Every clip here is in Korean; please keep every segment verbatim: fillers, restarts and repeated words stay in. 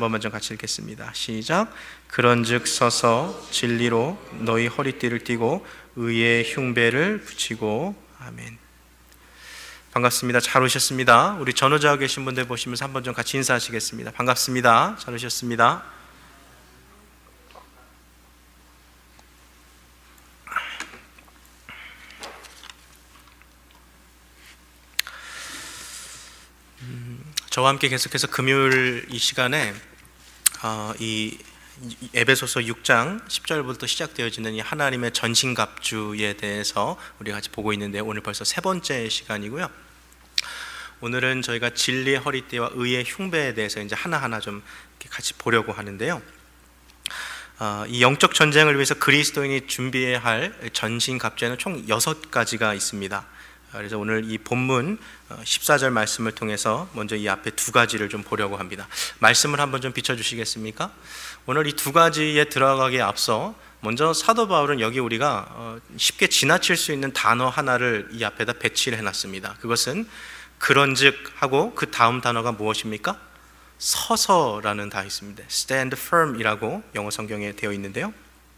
번만 좀 같이 읽겠습니다. 시작. 그런즉 서서 진리로 너희 허리띠를 띠고 의의 흉배를 붙이고. 아멘. 반갑습니다. 잘 오셨습니다. 우리 전후좌우 계신 분들 보시면서 한번 좀 같이 인사하시겠습니다. 반갑습니다. 잘 오셨습니다. 저와 함께 계속해서 금요일 이 시간에 어, 이 에베소서 육 장 십 절부터 시작되어지는 이 하나님의 전신갑주에 대해서 우리가 같이 보고 있는데, 오늘 벌써 세 번째 시간이고요. 오늘은 저희가 진리의 허리띠와 의의 흉배에 대해서 이제 하나하나 좀 같이 보려고 하는데요. 어, 이 영적 전쟁을 위해서 그리스도인이 준비해야 할 전신갑주에는 총 여섯 가지가 있습니다. 그래서 오늘 이 본문 십사 절 말씀을 통해서 먼저 이 앞에 두 가지를 좀 보려고 합니다. 말씀을 한번 좀 비춰주시겠습니까? 오늘 이 두 가지에 들어가기에 앞서 먼저 사도 바울은 여기 우리가 쉽게 지나칠 수 있는 단어 하나를 이 앞에다 배치를 해놨습니다. 그것은 그런즉 하고 그 다음 단어가 무엇입니까? 서서라는 단어 있습니다. Stand firm 이라고 영어 성경에 되어 있는데요.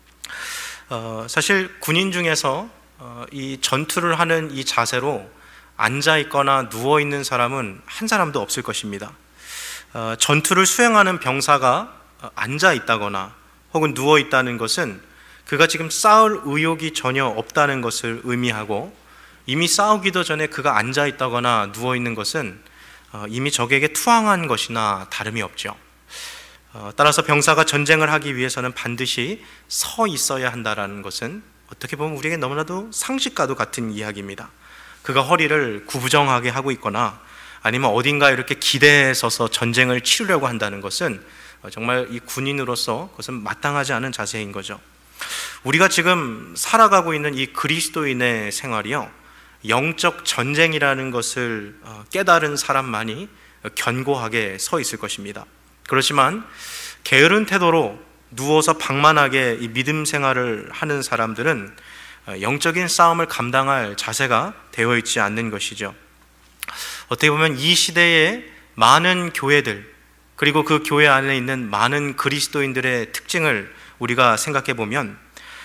어, 사실 군인 중에서 어, 이 전투를 하는 이 자세로 앉아 있거나 누워 있는 사람은 한 사람도 없을 것입니다. 어, 전투를 수행하는 병사가 앉아 있다거나 혹은 누워 있다는 것은 그가 지금 싸울 의욕이 전혀 없다는 것을 의미하고, 이미 싸우기도 전에 그가 앉아 있다거나 누워 있는 것은 어, 이미 적에게 투항한 것이나 다름이 없죠. 어, 따라서 병사가 전쟁을 하기 위해서는 반드시 서 있어야 한다는 것은 어떻게 보면 우리에게 너무나도 상식과도 같은 이야기입니다. 그가 허리를 구부정하게 하고 있거나 아니면 어딘가 이렇게 기대에 서서 전쟁을 치르려고 한다는 것은 정말 이 군인으로서 그것은 마땅하지 않은 자세인 거죠. 우리가 지금 살아가고 있는 이 그리스도인의 생활이요, 영적 전쟁이라는 것을 깨달은 사람만이 견고하게 서 있을 것입니다. 그렇지만 게으른 태도로 누워서 방만하게 이 믿음 생활을 하는 사람들은 영적인 싸움을 감당할 자세가 되어 있지 않는 것이죠. 어떻게 보면 이 시대의 많은 교회들, 그리고 그 교회 안에 있는 많은 그리스도인들의 특징을 우리가 생각해 보면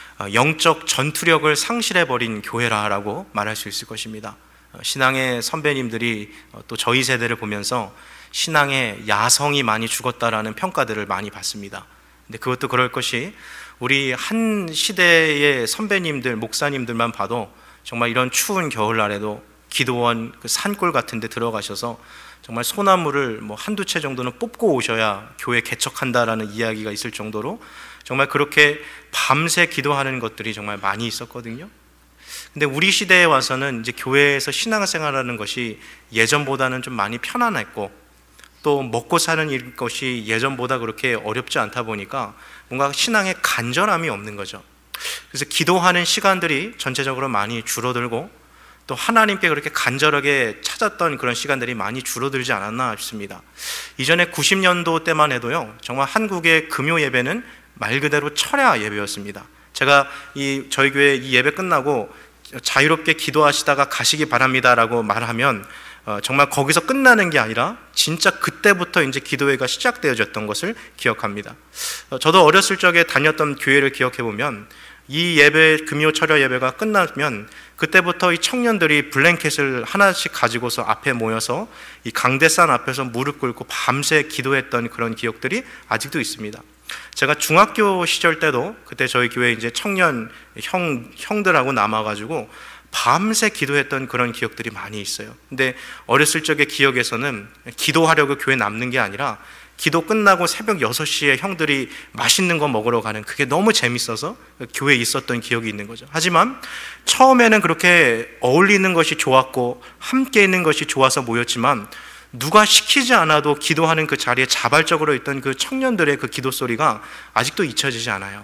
영적 전투력을 상실해버린 교회라고 말할 수 있을 것입니다. 신앙의 선배님들이 또 저희 세대를 보면서 신앙의 야성이 많이 죽었다라는 평가들을 많이 받습니다. 근데 그것도 그럴 것이, 우리 한 시대의 선배님들, 목사님들만 봐도 정말 이런 추운 겨울날에도 기도원 그 산골 같은 데 들어가셔서 정말 소나무를 뭐 한두 채 정도는 뽑고 오셔야 교회 개척한다라는 이야기가 있을 정도로 정말 그렇게 밤새 기도하는 것들이 정말 많이 있었거든요. 근데 우리 시대에 와서는 이제 교회에서 신앙생활하는 것이 예전보다는 좀 많이 편안했고, 또 먹고 사는 것이 예전보다 그렇게 어렵지 않다 보니까 뭔가 신앙에 간절함이 없는 거죠. 그래서 기도하는 시간들이 전체적으로 많이 줄어들고, 또 하나님께 그렇게 간절하게 찾았던 그런 시간들이 많이 줄어들지 않았나 싶습니다. 이전에 구십 년도 때만 해도요, 정말 한국의 금요 예배는 말 그대로 철야 예배였습니다. 제가 이 저희 교회 이 예배 끝나고 자유롭게 기도하시다가 가시기 바랍니다라고 말하면 어, 정말 거기서 끝나는 게 아니라 진짜 그때부터 이제 기도회가 시작되어졌던 것을 기억합니다. 어, 저도 어렸을 적에 다녔던 교회를 기억해 보면 이 예배, 금요 철야 예배가 끝나면 그때부터 이 청년들이 블랭켓을 하나씩 가지고서 앞에 모여서 이 강대산 앞에서 무릎 꿇고 밤새 기도했던 그런 기억들이 아직도 있습니다. 제가 중학교 시절 때도 그때 저희 교회 이제 청년 형, 형들하고 남아가지고 밤새 기도했던 그런 기억들이 많이 있어요. 근데 어렸을 적의 기억에서는 기도하려고 교회 남는 게 아니라 기도 끝나고 새벽 여섯 시에 형들이 맛있는 거 먹으러 가는, 그게 너무 재밌어서 교회에 있었던 기억이 있는 거죠. 하지만 처음에는 그렇게 어울리는 것이 좋았고 함께 있는 것이 좋아서 모였지만, 누가 시키지 않아도 기도하는 그 자리에 자발적으로 있던 그 청년들의 그 기도 소리가 아직도 잊혀지지 않아요.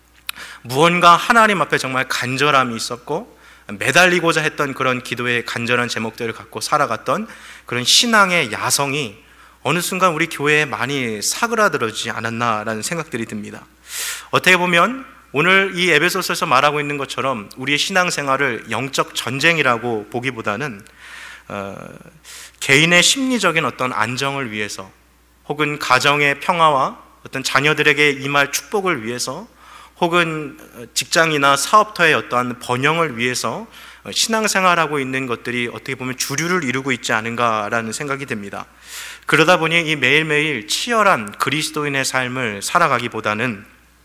무언가 하나님 앞에 정말 간절함이 있었고 매달리고자 했던 그런 기도의 간절한 제목들을 갖고 살아갔던 그런 신앙의 야성이 어느 순간 우리 교회에 많이 사그라들어지지 않았나라는 생각들이 듭니다. 어떻게 보면 오늘 이 에베소서에서 말하고 있는 것처럼 우리의 신앙생활을 영적 전쟁이라고 보기보다는 어, 개인의 심리적인 어떤 안정을 위해서, 혹은 가정의 평화와 어떤 자녀들에게 임할 축복을 위해서, 혹은 직장이나 사업터의 어떠한 번영을 위해서 신앙생활하고 있는 것들이 어떻게 보면 주류를 이루고 있지 않은가라는 생각이 듭니다. 그러다 보니 이 매일매일 치열한 그리스도인의 삶을 살아가기보다는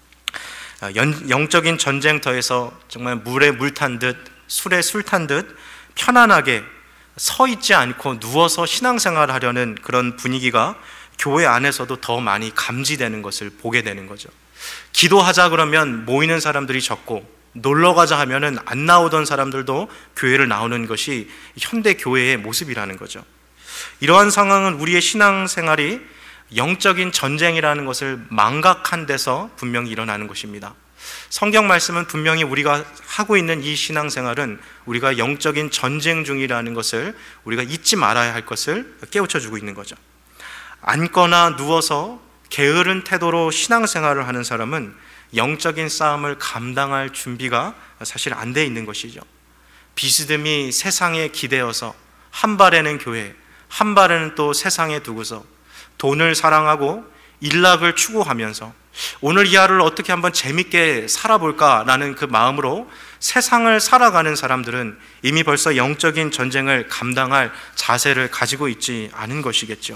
영적인 전쟁터에서 정말 물에 물 탄 듯, 술에 술 탄 듯 편안하게 서 있지 않고 누워서 신앙생활을 하려는 그런 분위기가 교회 안에서도 더 많이 감지되는 것을 보게 되는 거죠. 기도하자 그러면 모이는 사람들이 적고, 놀러 가자 하면은 안 나오던 사람들도 교회를 나오는 것이 현대 교회의 모습이라는 거죠. 이러한 상황은 우리의 신앙생활이 영적인 전쟁이라는 것을 망각한 데서 분명히 일어나는 것입니다. 성경 말씀은 분명히 우리가 하고 있는 이 신앙생활은 우리가 영적인 전쟁 중이라는 것을 우리가 잊지 말아야 할 것을 깨우쳐주고 있는 거죠. 앉거나 누워서 게으른 태도로 신앙생활을 하는 사람은 영적인 싸움을 감당할 준비가 사실 안 돼 있는 것이죠. 비스듬히 세상에 기대어서 한 발에는 교회, 한 발에는 또 세상에 두고서 돈을 사랑하고 일락을 추구하면서 오늘 이 하루를 어떻게 한번 재밌게 살아볼까라는 그 마음으로 세상을 살아가는 사람들은 이미 벌써 영적인 전쟁을 감당할 자세를 가지고 있지 않은 것이겠죠.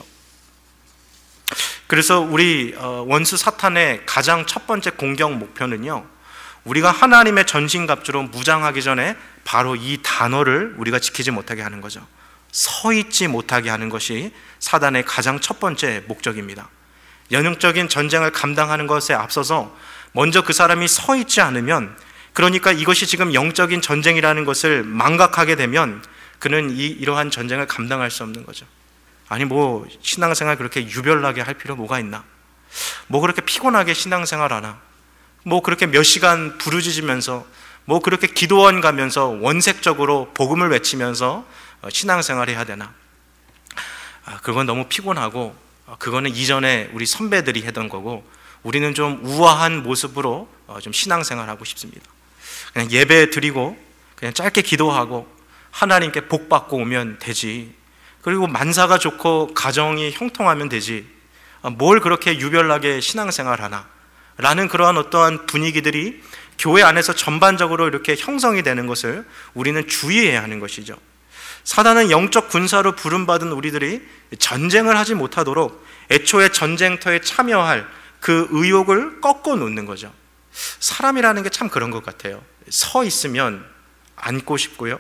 그래서 우리 원수 사탄의 가장 첫 번째 공격 목표는요, 우리가 하나님의 전신갑주로 무장하기 전에 바로 이 단어를 우리가 지키지 못하게 하는 거죠. 서 있지 못하게 하는 것이 사단의 가장 첫 번째 목적입니다. 영적인 전쟁을 감당하는 것에 앞서서 먼저 그 사람이 서 있지 않으면, 그러니까 이것이 지금 영적인 전쟁이라는 것을 망각하게 되면 그는 이, 이러한 전쟁을 감당할 수 없는 거죠. 아니 뭐 신앙생활 그렇게 유별나게 할 필요 뭐가 있나? 뭐 그렇게 피곤하게 신앙생활 하나? 뭐 그렇게 몇 시간 부르짖으면서, 뭐 그렇게 기도원 가면서 원색적으로 복음을 외치면서 신앙생활 해야 되나? 아, 그건 너무 피곤하고, 그거는 이전에 우리 선배들이 하던 거고, 우리는 좀 우아한 모습으로 좀 신앙생활하고 싶습니다. 그냥 예배 드리고 그냥 짧게 기도하고 하나님께 복 받고 오면 되지, 그리고 만사가 좋고 가정이 형통하면 되지, 뭘 그렇게 유별나게 신앙생활 하나? 라는 그러한 어떠한 분위기들이 교회 안에서 전반적으로 이렇게 형성이 되는 것을 우리는 주의해야 하는 것이죠. 사단은 영적 군사로 부름받은 우리들이 전쟁을 하지 못하도록 애초에 전쟁터에 참여할 그 의욕을 꺾어 놓는 거죠. 사람이라는 게 참 그런 것 같아요. 서 있으면 앉고 싶고요,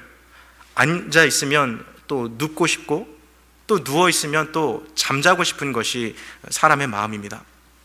앉아 있으면 또 눕고 싶고, 또 누워 있으면 또 잠자고 싶은 것이 사람의 마음입니다.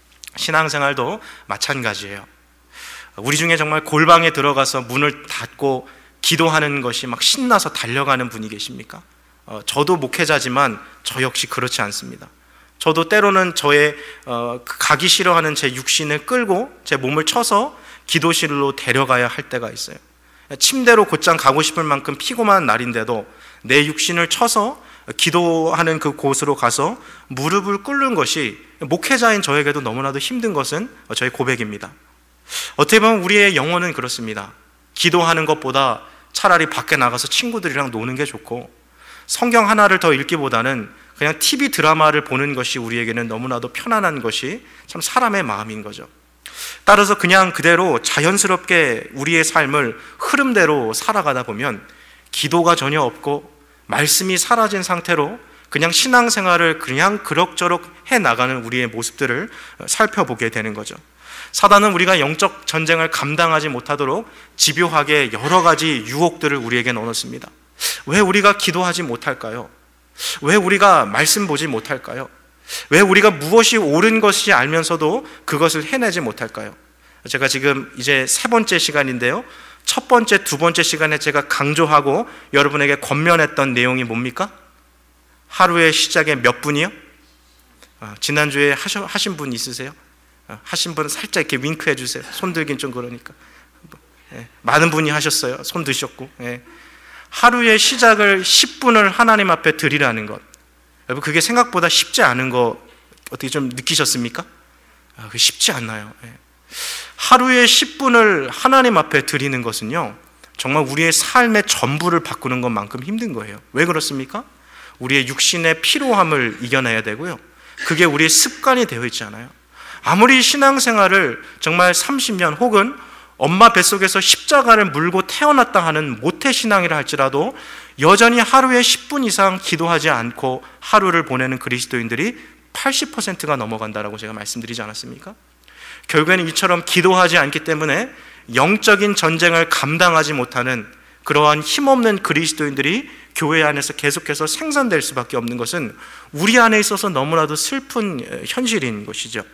신앙생활도 마찬가지예요. 우리 중에 정말 골방에 들어가서 문을 닫고 기도하는 것이 막 신나서 달려가는 분이 계십니까? 어, 저도 목회자지만 저 역시 그렇지 않습니다. 저도 때로는 저의 어, 가기 싫어하는 제 육신을 끌고 제 몸을 쳐서 기도실로 데려가야 할 때가 있어요. 침대로 곧장 가고 싶을 만큼 피곤한 날인데도 내 육신을 쳐서 기도하는 그 곳으로 가서 무릎을 꿇는 것이 목회자인 저에게도 너무나도 힘든 것은 저의 고백입니다. 어떻게 보면 우리의 영혼은 그렇습니다. 기도하는 것보다 차라리 밖에 나가서 친구들이랑 노는 게 좋고, 성경 하나를 더 읽기보다는 그냥 티비 드라마를 보는 것이 우리에게는 너무나도 편안한 것이 참 사람의 마음인 거죠. 따라서 그냥 그대로 자연스럽게 우리의 삶을 흐름대로 살아가다 보면 기도가 전혀 없고 말씀이 사라진 상태로 그냥 신앙생활을 그냥 그럭저럭 해나가는 우리의 모습들을 살펴보게 되는 거죠. 사단은 우리가 영적 전쟁을 감당하지 못하도록 집요하게 여러 가지 유혹들을 우리에게 넣어놓습니다. 왜 우리가 기도하지 못할까요? 왜 우리가 말씀 보지 못할까요? 왜 우리가 무엇이 옳은 것이 알면서도 그것을 해내지 못할까요? 제가 지금 이제 세 번째 시간인데요, 첫 번째, 두 번째 시간에 제가 강조하고 여러분에게 권면했던 내용이 뭡니까? 하루의 시작에 몇 분이요? 아, 지난주에 하셔, 하신 분 있으세요? 아, 하신 분 살짝 이렇게 윙크해 주세요. 손 들긴 좀 그러니까. 예, 많은 분이 하셨어요. 손 드셨고. 예. 하루의 시작을 십 분을 하나님 앞에 드리라는 것, 여러분 그게 생각보다 쉽지 않은 거 어떻게 좀 느끼셨습니까? 아, 그게 쉽지 않나요? 예. 하루에 십 분을 하나님 앞에 드리는 것은요, 정말 우리의 삶의 전부를 바꾸는 것만큼 힘든 거예요. 왜 그렇습니까? 우리의 육신의 피로함을 이겨내야 되고요, 그게 우리의 습관이 되어 있지 않아요? 아무리 신앙생활을 정말 삼십 년 혹은 엄마 뱃속에서 십자가를 물고 태어났다 하는 모태신앙이라 할지라도 여전히 하루에 십 분 이상 기도하지 않고 하루를 보내는 그리스도인들이 팔십 퍼센트가 넘어간다라고 제가 말씀드리지 않았습니까? 결국에는 이처럼 기도하지 않기 때문에 영적인 전쟁을 감당하지 못하는 그러한 힘없는 그리스도인들이 교회 안에서 계속해서 생산될 수밖에 없는 것은 우리 안에 있어서 너무나도 슬픈 현실인 것이죠.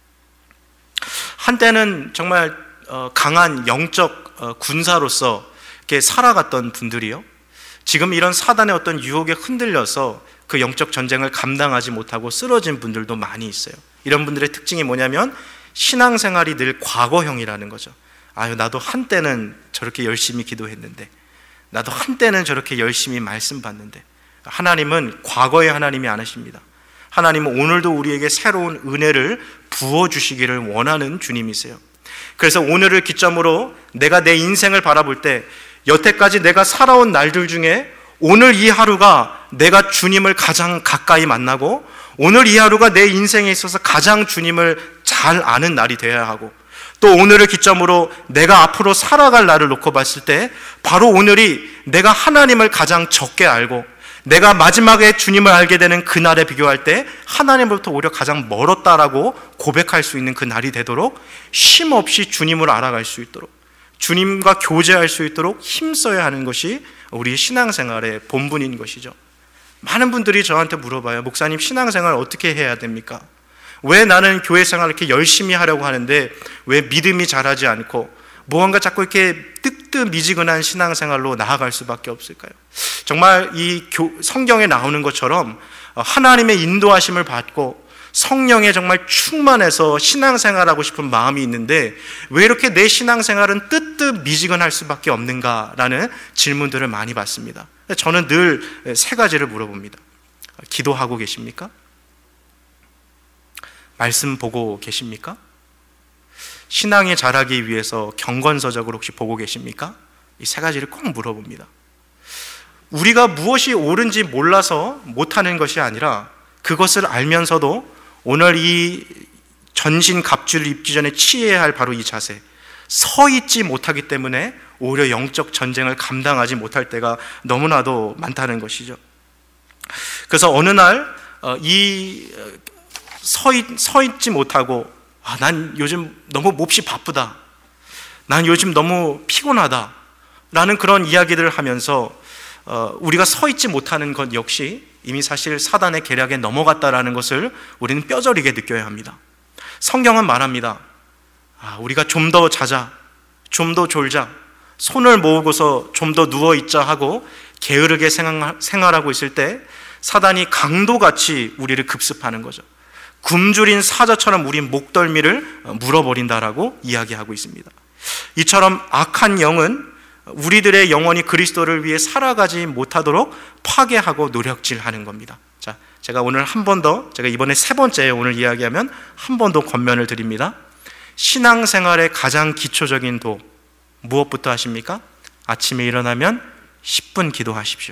한때는 정말 강한 영적 군사로서 이렇게 살아갔던 분들이요, 지금 이런 사단의 어떤 유혹에 흔들려서 그 영적 전쟁을 감당하지 못하고 쓰러진 분들도 많이 있어요. 이런 분들의 특징이 뭐냐면 신앙생활이 늘 과거형이라는 거죠. 아유, 나도 한때는 저렇게 열심히 기도했는데, 나도 한때는 저렇게 열심히 말씀 받는데. 하나님은 과거의 하나님이 아니십니다. 하나님은 오늘도 우리에게 새로운 은혜를 부어주시기를 원하는 주님이세요. 그래서 오늘을 기점으로 내가 내 인생을 바라볼 때 여태까지 내가 살아온 날들 중에 오늘 이 하루가 내가 주님을 가장 가까이 만나고 오늘 이 하루가 내 인생에 있어서 가장 주님을 잘 아는 날이 되어야 하고, 또 오늘을 기점으로 내가 앞으로 살아갈 날을 놓고 봤을 때 바로 오늘이 내가 하나님을 가장 적게 알고 내가 마지막에 주님을 알게 되는 그 날에 비교할 때 하나님으로부터 오히려 가장 멀었다라고 고백할 수 있는 그 날이 되도록 쉼없이 주님을 알아갈 수 있도록, 주님과 교제할 수 있도록 힘써야 하는 것이 우리 신앙생활의 본분인 것이죠. 많은 분들이 저한테 물어봐요. 목사님, 신앙생활 어떻게 해야 됩니까? 왜 나는 교회 생활을 이렇게 열심히 하려고 하는데 왜 믿음이 자라지 않고 무언가 자꾸 이렇게 뜨뜻미지근한 신앙생활로 나아갈 수밖에 없을까요? 정말 이 성경에 나오는 것처럼 하나님의 인도하심을 받고 성령에 정말 충만해서 신앙생활하고 싶은 마음이 있는데 왜 이렇게 내 신앙생활은 뜨뜻미지근할 수밖에 없는가라는 질문들을 많이 받습니다. 저는 늘 세 가지를 물어봅니다. 기도하고 계십니까? 말씀 보고 계십니까? 신앙이 자라기 위해서 경건서적으로 혹시 보고 계십니까? 이 세 가지를 꼭 물어봅니다. 우리가 무엇이 옳은지 몰라서 못하는 것이 아니라 그것을 알면서도 오늘 이 전신 갑주를 입기 전에 취해야 할 바로 이 자세, 서 있지 못하기 때문에 오히려 영적 전쟁을 감당하지 못할 때가 너무나도 많다는 것이죠. 그래서 어느 날 이 서, 있, 서 있지 못하고 아, 난 요즘 너무 몹시 바쁘다, 난 요즘 너무 피곤하다 라는 그런 이야기들을 하면서 어, 우리가 서 있지 못하는 것 역시 이미 사실 사단의 계략에 넘어갔다라는 것을 우리는 뼈저리게 느껴야 합니다. 성경은 말합니다. 아, 우리가 좀 더 자자, 좀 더 졸자, 손을 모으고서 좀 더 누워있자 하고 게으르게 생활하고 있을 때 사단이 강도같이 우리를 급습하는 거죠. 굶주린 사자처럼 우리 목덜미를 물어버린다라고 이야기하고 있습니다. 이처럼 악한 영은 우리들의 영혼이 그리스도를 위해 살아가지 못하도록 파괴하고 노력질하는 겁니다. 자, 제가 오늘 한 번 더, 제가 이번에 세 번째 오늘 이야기하면 한 번 더 권면을 드립니다. 신앙생활의 가장 기초적인 도 무엇부터 하십니까? 아침에 일어나면 십 분 기도하십시오.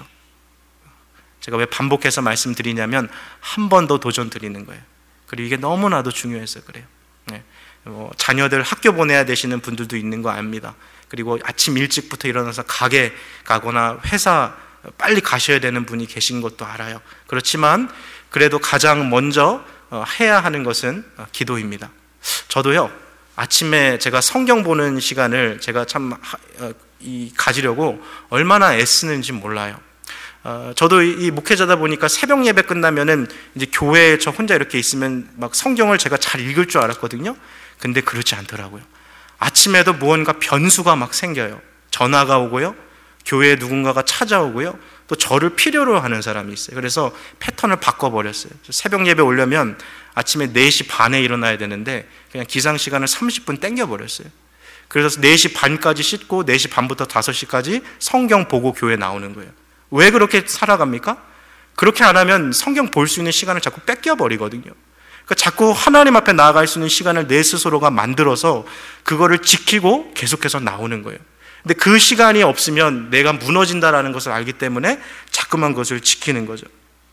제가 왜 반복해서 말씀드리냐면 한 번 더 도전 드리는 거예요. 그리고 이게 너무나도 중요해서 그래요. 네. 뭐 자녀들 학교 보내야 되시는 분들도 있는 거 압니다. 그리고 아침 일찍부터 일어나서 가게 가거나 회사 빨리 가셔야 되는 분이 계신 것도 알아요. 그렇지만 그래도 가장 먼저 해야 하는 것은 기도입니다. 저도요, 아침에 제가 성경 보는 시간을 제가 참 이 가지려고 얼마나 애쓰는지 몰라요. 어, 저도 이 목회자다 보니까 새벽 예배 끝나면은 이제 교회에 저 혼자 이렇게 있으면 막 성경을 제가 잘 읽을 줄 알았거든요. 근데 그렇지 않더라고요. 아침에도 무언가 변수가 막 생겨요. 전화가 오고요, 교회에 누군가가 찾아오고요, 또 저를 필요로 하는 사람이 있어요. 그래서 패턴을 바꿔버렸어요. 새벽 예배 오려면 아침에 네 시 반에 일어나야 되는데 그냥 기상시간을 삼십 분 땡겨버렸어요. 그래서 네 시 반까지 씻고 네 시 반부터 다섯 시까지 성경 보고 교회 나오는 거예요. 왜 그렇게 살아갑니까? 그렇게 안 하면 성경 볼 수 있는 시간을 자꾸 뺏겨버리거든요. 그러니까 자꾸 하나님 앞에 나아갈 수 있는 시간을 내 스스로가 만들어서 그거를 지키고 계속해서 나오는 거예요. 근데 그 시간이 없으면 내가 무너진다라는 것을 알기 때문에 자꾸만 그것을 지키는 거죠.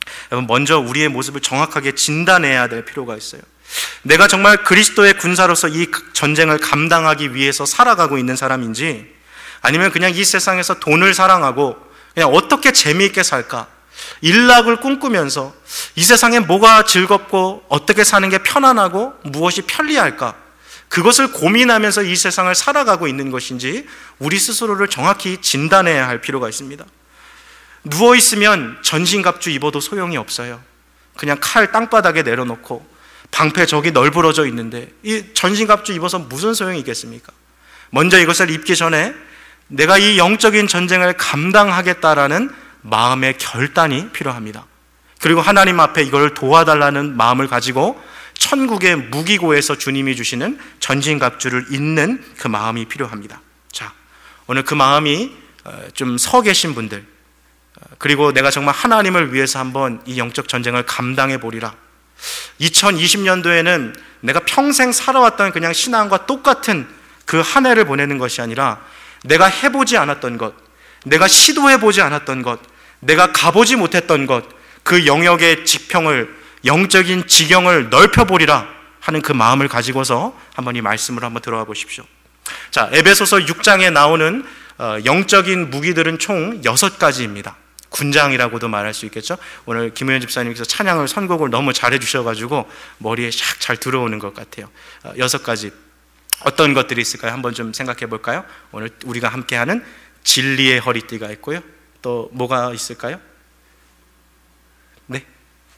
여러분, 먼저 우리의 모습을 정확하게 진단해야 될 필요가 있어요. 내가 정말 그리스도의 군사로서 이 전쟁을 감당하기 위해서 살아가고 있는 사람인지, 아니면 그냥 이 세상에서 돈을 사랑하고 그냥 어떻게 재미있게 살까, 일락을 꿈꾸면서 이 세상에 뭐가 즐겁고 어떻게 사는 게 편안하고 무엇이 편리할까, 그것을 고민하면서 이 세상을 살아가고 있는 것인지 우리 스스로를 정확히 진단해야 할 필요가 있습니다. 누워있으면 전신갑주 입어도 소용이 없어요. 그냥 칼 땅바닥에 내려놓고 방패 저기 널브러져 있는데 이 전신갑주 입어서 무슨 소용이 있겠습니까? 먼저 이것을 입기 전에 내가 이 영적인 전쟁을 감당하겠다라는 마음의 결단이 필요합니다. 그리고 하나님 앞에 이걸 도와달라는 마음을 가지고 천국의 무기고에서 주님이 주시는 전신갑주를 입는 그 마음이 필요합니다. 자, 오늘 그 마음이 좀 서 계신 분들, 그리고 내가 정말 하나님을 위해서 한번 이 영적 전쟁을 감당해 보리라. 이천이십 년도에는 내가 평생 살아왔던 그냥 신앙과 똑같은 그 한 해를 보내는 것이 아니라 내가 해보지 않았던 것, 내가 시도해보지 않았던 것, 내가 가보지 못했던 것, 그 영역의 지평을, 영적인 지경을 넓혀보리라 하는 그 마음을 가지고서 한번 이 말씀을 한번 들어가 보십시오. 자, 에베소서 육 장에 나오는 영적인 무기들은 총 여섯 가지입니다. 군장이라고도 말할 수 있겠죠. 오늘 김우현 집사님께서 찬양을 선곡을 너무 잘해 주셔가지고 머리에 샥 잘 들어오는 것 같아요. 여섯 가지 어떤 것들이 있을까요? 한번 좀 생각해 볼까요? 오늘 우리가 함께하는 진리의 허리띠가 있고요. 또 뭐가 있을까요? 네,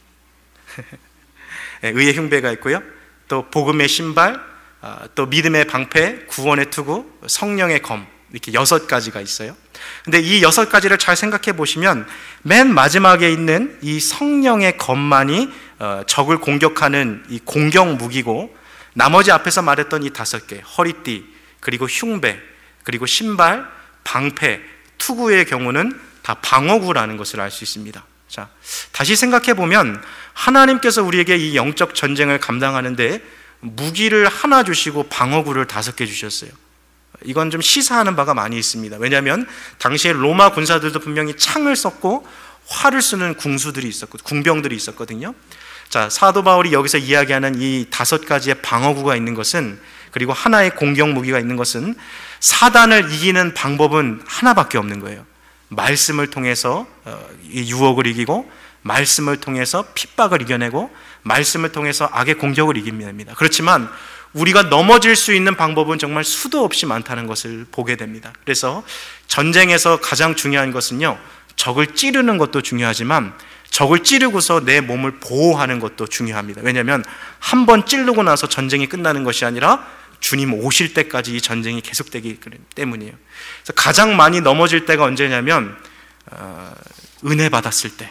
의의 흉배가 있고요. 또 복음의 신발, 또 믿음의 방패, 구원의 투구, 성령의 검, 이렇게 여섯 가지가 있어요. 근데 이 여섯 가지를 잘 생각해 보시면 맨 마지막에 있는 이 성령의 검만이 적을 공격하는 이 공격 무기고, 나머지 앞에서 말했던 이 다섯 개, 허리띠, 그리고 흉배, 그리고 신발, 방패, 투구의 경우는 다 방어구라는 것을 알 수 있습니다. 자, 다시 생각해 보면 하나님께서 우리에게 이 영적 전쟁을 감당하는데 무기를 하나 주시고 방어구를 다섯 개 주셨어요. 이건 좀 시사하는 바가 많이 있습니다. 왜냐하면 당시에 로마 군사들도 분명히 창을 썼고 활을 쓰는 궁수들이 있었고 궁병들이 있었거든요. 자, 사도 바울이 여기서 이야기하는 이 다섯 가지의 방어구가 있는 것은, 그리고 하나의 공격 무기가 있는 것은, 사단을 이기는 방법은 하나밖에 없는 거예요. 말씀을 통해서 유혹을 이기고, 말씀을 통해서 핍박을 이겨내고, 말씀을 통해서 악의 공격을 이기면 됩니다. 그렇지만 우리가 넘어질 수 있는 방법은 정말 수도 없이 많다는 것을 보게 됩니다. 그래서 전쟁에서 가장 중요한 것은요, 적을 찌르는 것도 중요하지만 적을 찌르고서 내 몸을 보호하는 것도 중요합니다. 왜냐하면 한 번 찌르고 나서 전쟁이 끝나는 것이 아니라 주님 오실 때까지 이 전쟁이 계속되기 때문이에요. 그래서 가장 많이 넘어질 때가 언제냐면 어, 은혜 받았을 때,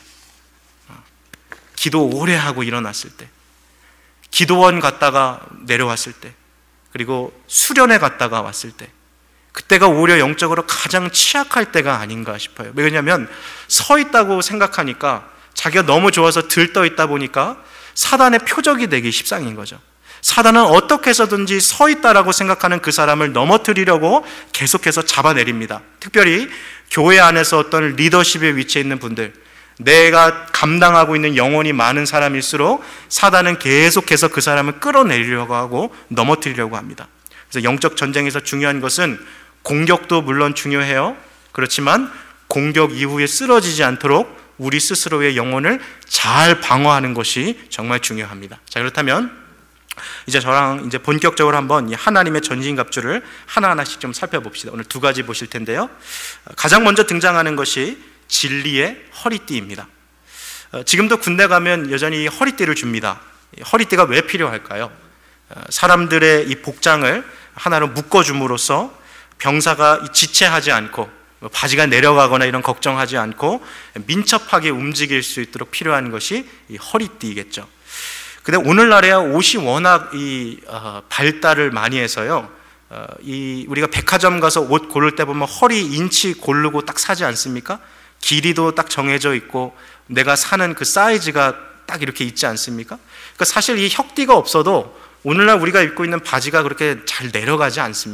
기도 오래 하고 일어났을 때, 기도원 갔다가 내려왔을 때, 그리고 수련회 갔다가 왔을 때, 그때가 오히려 영적으로 가장 취약할 때가 아닌가 싶어요. 왜냐하면 서 있다고 생각하니까, 자기가 너무 좋아서 들떠 있다 보니까 사단의 표적이 되기 십상인 거죠. 사단은 어떻게 해서든지 서 있다라고 생각하는 그 사람을 넘어뜨리려고 계속해서 잡아내립니다. 특별히 교회 안에서 어떤 리더십의 위치에 있는 분들, 내가 감당하고 있는 영혼이 많은 사람일수록 사단은 계속해서 그 사람을 끌어내리려고 하고 넘어뜨리려고 합니다. 그래서 영적 전쟁에서 중요한 것은 공격도 물론 중요해요. 그렇지만 공격 이후에 쓰러지지 않도록 우리 스스로의 영혼을 잘 방어하는 것이 정말 중요합니다. 자, 그렇다면 이제 저랑 이제 본격적으로 한번 이 하나님의 전신갑주를 하나하나씩 좀 살펴봅시다. 오늘 두 가지 보실 텐데요. 가장 먼저 등장하는 것이 진리의 허리띠입니다. 지금도 군대 가면 여전히 허리띠를 줍니다. 허리띠가 왜 필요할까요? 사람들의 이 복장을 하나로 묶어줌으로써 병사가 지체하지 않고 바지가 내려가거나 이런 걱정하지 않고 민첩하게 움직일 수 있도록 필요한 것이 이 허리띠겠죠. 근데 오늘날에야 옷이 워낙 이 어, 발달을 많이 해서요. 어, 이 우리가 백화점 가서 옷 고를 때 보면 허리 인치 고르고 딱 사지 않습니까? 길이도 딱 정해져 있고 내가 사는 그 사이즈가 딱 이렇게 있지 않습니까? 그러니까 사실 이 혁띠가 없어도 오늘날 우리가 입고 있는 바지가 그렇게 잘 내려가지 않습니다.